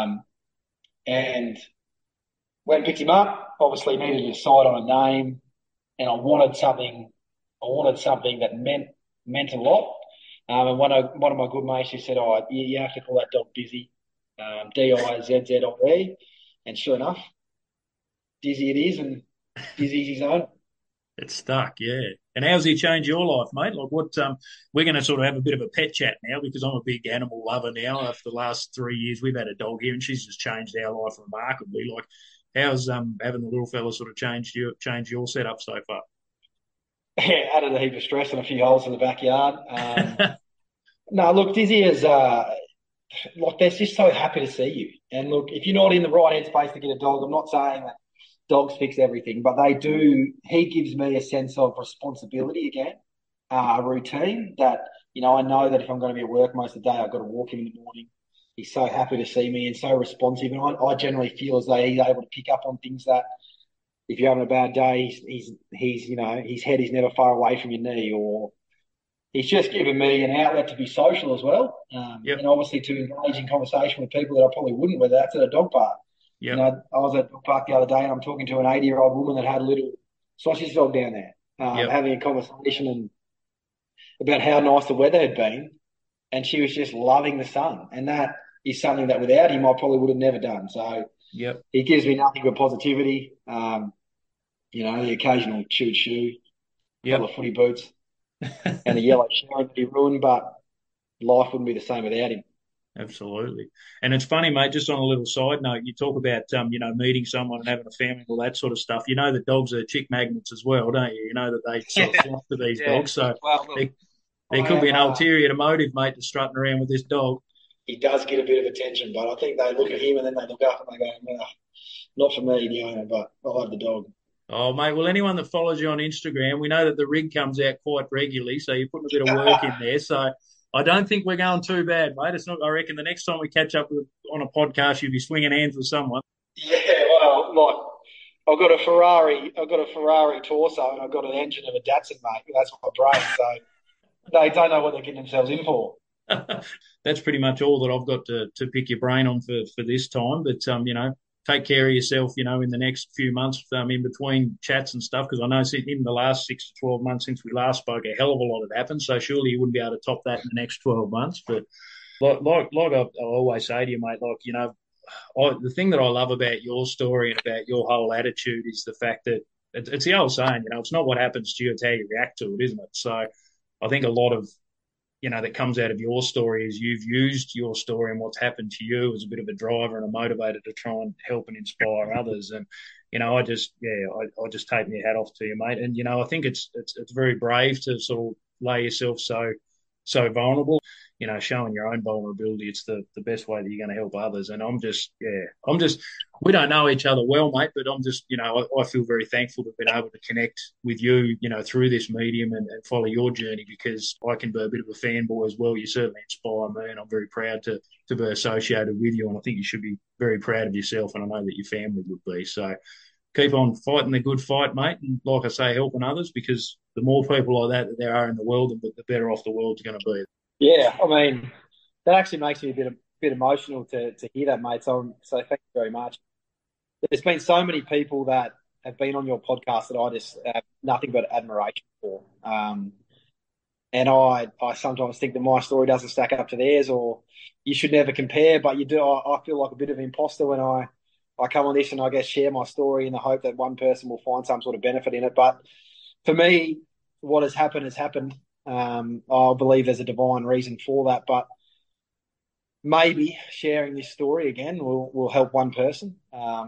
And went and picked him up. Obviously needed to decide on a name, and I wanted something that meant a lot. And one of my good mates just said, "Oh, you have to call that dog Dizzy, Dizzzie." And sure enough, Dizzy it is, and Dizzy's his own. It's stuck, yeah. And how's he changed your life, mate? Like, we're going to sort of have a bit of a pet chat now, because I'm a big animal lover now. After the last 3 years, we've had a dog here, and she's just changed our life remarkably. Like, how's having the little fella sort of changed your setup so far? Yeah, added a heap of stress and a few holes in the backyard. No, look, Dizzy is they're just so happy to see you. And look, if you're not in the right headspace to get a dog, I'm not saying that dogs fix everything, but they do. He gives me a sense of responsibility again, a routine that, I know that if I'm going to be at work most of the day, I've got to walk him in the morning. He's so happy to see me and so responsive. And I generally feel as though he's able to pick up on things that, if you're having a bad day, he's his head is never far away from your knee, or he's just given me an outlet to be social as well. Yep. And obviously to engage in conversation with people that I probably wouldn't, whether that's at a dog park. Yep. I was at a dog park the other day, and I'm talking to an 80-year-old woman that had a little sausage dog down there, having a conversation about how nice the weather had been. and she was just loving the son. And that is something that without him, I probably would have never done. So he gives me nothing but positivity. The occasional chewed shoe, a couple of footy boots, and a yellow Sharon that he ruined, but life wouldn't be the same without him. Absolutely. And it's funny, mate, just on a little side note, you talk about, meeting someone and having a family and all that sort of stuff. You know that dogs are chick magnets as well, don't you? You know that they sort of flock to these dogs. So there could be an ulterior motive, mate, to strutting around with this dog. He does get a bit of attention, but I think they look at him and then they look up and they go, well, not for me, the owner, but I love the dog. Oh, mate, well, anyone that follows you on Instagram, we know that the rig comes out quite regularly, so you're putting a bit of work in there. So I don't think we're going too bad, mate. It's not. I reckon the next time we catch up on a podcast, you'll be swinging hands with someone. Yeah, well, I've got a Ferrari torso and I've got an engine of a Datsun, mate. That's my brain. So they don't know what they're getting themselves in for. That's pretty much all that I've got to pick your brain on for this time. But take care of yourself, in the next few months, in between chats and stuff, because I know in the last 6 to 12 months since we last spoke, a hell of a lot had happened. So surely you wouldn't be able to top that in the next 12 months. But like I always say to you, mate, the thing that I love about your story and about your whole attitude is the fact that it's the old saying, it's not what happens to you, it's how you react to it, isn't it? So I think a lot of that comes out of your story is you've used your story and what's happened to you as a bit of a driver and a motivator to try and help and inspire others. And, I just take my hat off to you, mate. And, I think it's very brave to sort of lay yourself so vulnerable, showing your own vulnerability. It's the best way that you're going to help others. And we don't know each other well, mate, but I'm just, I feel very thankful to have been able to connect with you, through this medium and follow your journey, because I can be a bit of a fanboy as well. You certainly inspire me, and I'm very proud to be associated with you. And I think you should be very proud of yourself, and I know that your family would be. So keep on fighting the good fight, mate. And like I say, helping others, because the more people like that there are in the world, the better off the world's going to be. Yeah, I mean, that actually makes me a bit emotional to hear that, mate. So thank you very much. There's been so many people that have been on your podcast that I just have nothing but admiration for. And I sometimes think that my story doesn't stack up to theirs, or you should never compare, but you do. I feel like a bit of an imposter when I come on this and I guess share my story in the hope that one person will find some sort of benefit in it. But for me, what has happened has happened. I believe there's a divine reason for that, but maybe sharing this story again will help one person.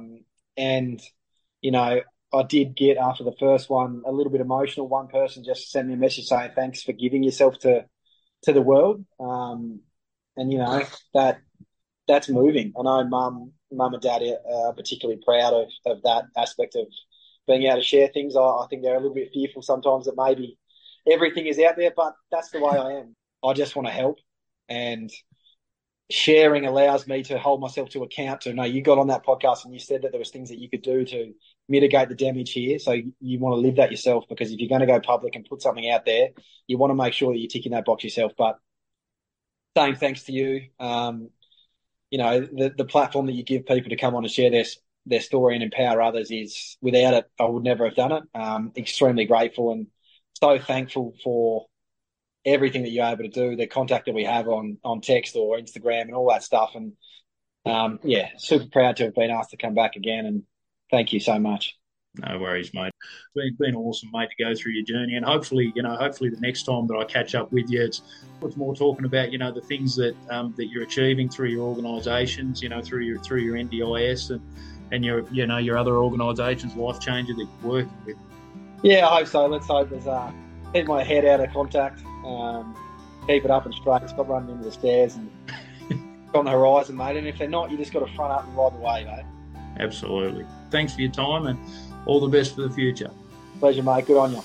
I did get, after the first one, a little bit emotional. One person just sent me a message saying thanks for giving yourself to the world. That's moving. I know mum and dad are particularly proud of that aspect of being able to share things. I think they're a little bit fearful sometimes that maybe everything is out there, but that's the way I am. I just want to help, and sharing allows me to hold myself to account. To know you got on that podcast and you said that there was things that you could do to mitigate the damage here. So you want to live that yourself, because if you're going to go public and put something out there, you want to make sure that you're ticking that box yourself. But saying thanks to you, the platform that you give people to come on and share their story and empower others is, without it, I would never have done it. Extremely grateful and so thankful for everything that you're able to do, the contact that we have on text or Instagram and all that stuff. And super proud to have been asked to come back again, and thank you so much. No worries, mate. It's been awesome, mate, to go through your journey, and hopefully the next time that I catch up with you, it's more talking about, the things that you're achieving through your organisations, through your NDIS and your other organisations, Life Changer, that you're working with. Yeah, I hope so. Let's hope there's keep my head out of contact, keep it up and straight, stop running into the stairs and on the horizon, mate. And if they're not, you just got to front up and ride the wave, mate. Absolutely. Thanks for your time and all the best for the future. Pleasure, mate. Good on you.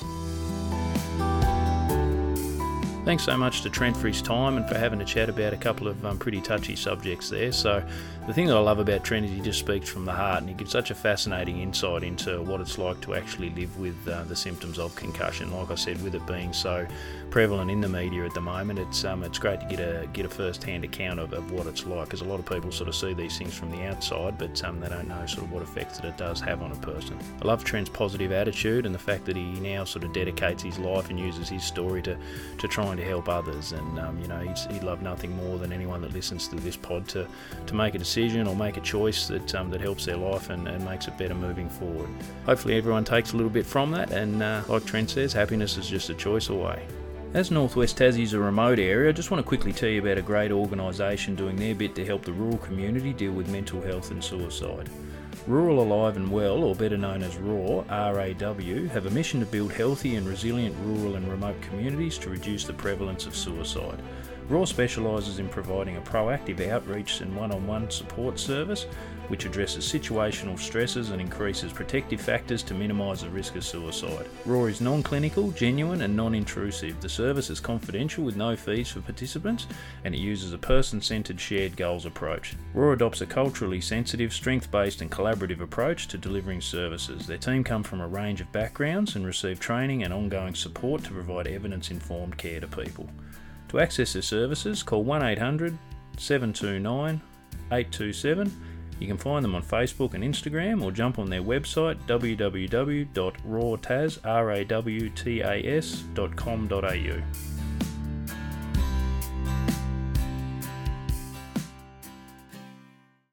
Thanks so much to Trent for his time and for having a chat about a couple of pretty touchy subjects there. So the thing that I love about Trent is he just speaks from the heart, and he gives such a fascinating insight into what it's like to actually live with the symptoms of concussion. Like I said, with it being so prevalent in the media at the moment, it's great to get a first-hand account of what it's like, because a lot of people sort of see these things from the outside, but they don't know sort of what effects that it does have on a person. I love Trent's positive attitude and the fact that he now sort of dedicates his life and uses his story to try trying to help others, and he'd love nothing more than anyone that listens to this pod to make a decision or make a choice that helps their life and makes it better moving forward. Hopefully everyone takes a little bit from that, and like Trent says, happiness is just a choice away. As Northwest Tassie's a remote area, I just want to quickly tell you about a great organisation doing their bit to help the rural community deal with mental health and suicide. Rural Alive and Well, or better known as RAW, R-A-W, have a mission to build healthy and resilient rural and remote communities to reduce the prevalence of suicide. RAW specialises in providing a proactive outreach and one-on-one support service which addresses situational stresses and increases protective factors to minimise the risk of suicide. RAW is non-clinical, genuine and non-intrusive. The service is confidential with no fees for participants, and it uses a person-centred shared goals approach. RAW adopts a culturally sensitive, strength-based and collaborative approach to delivering services. Their team come from a range of backgrounds and receive training and ongoing support to provide evidence-informed care to people. To access their services, call 1800 729 827. You can find them on Facebook and Instagram, or jump on their website www.rawtas.com.au.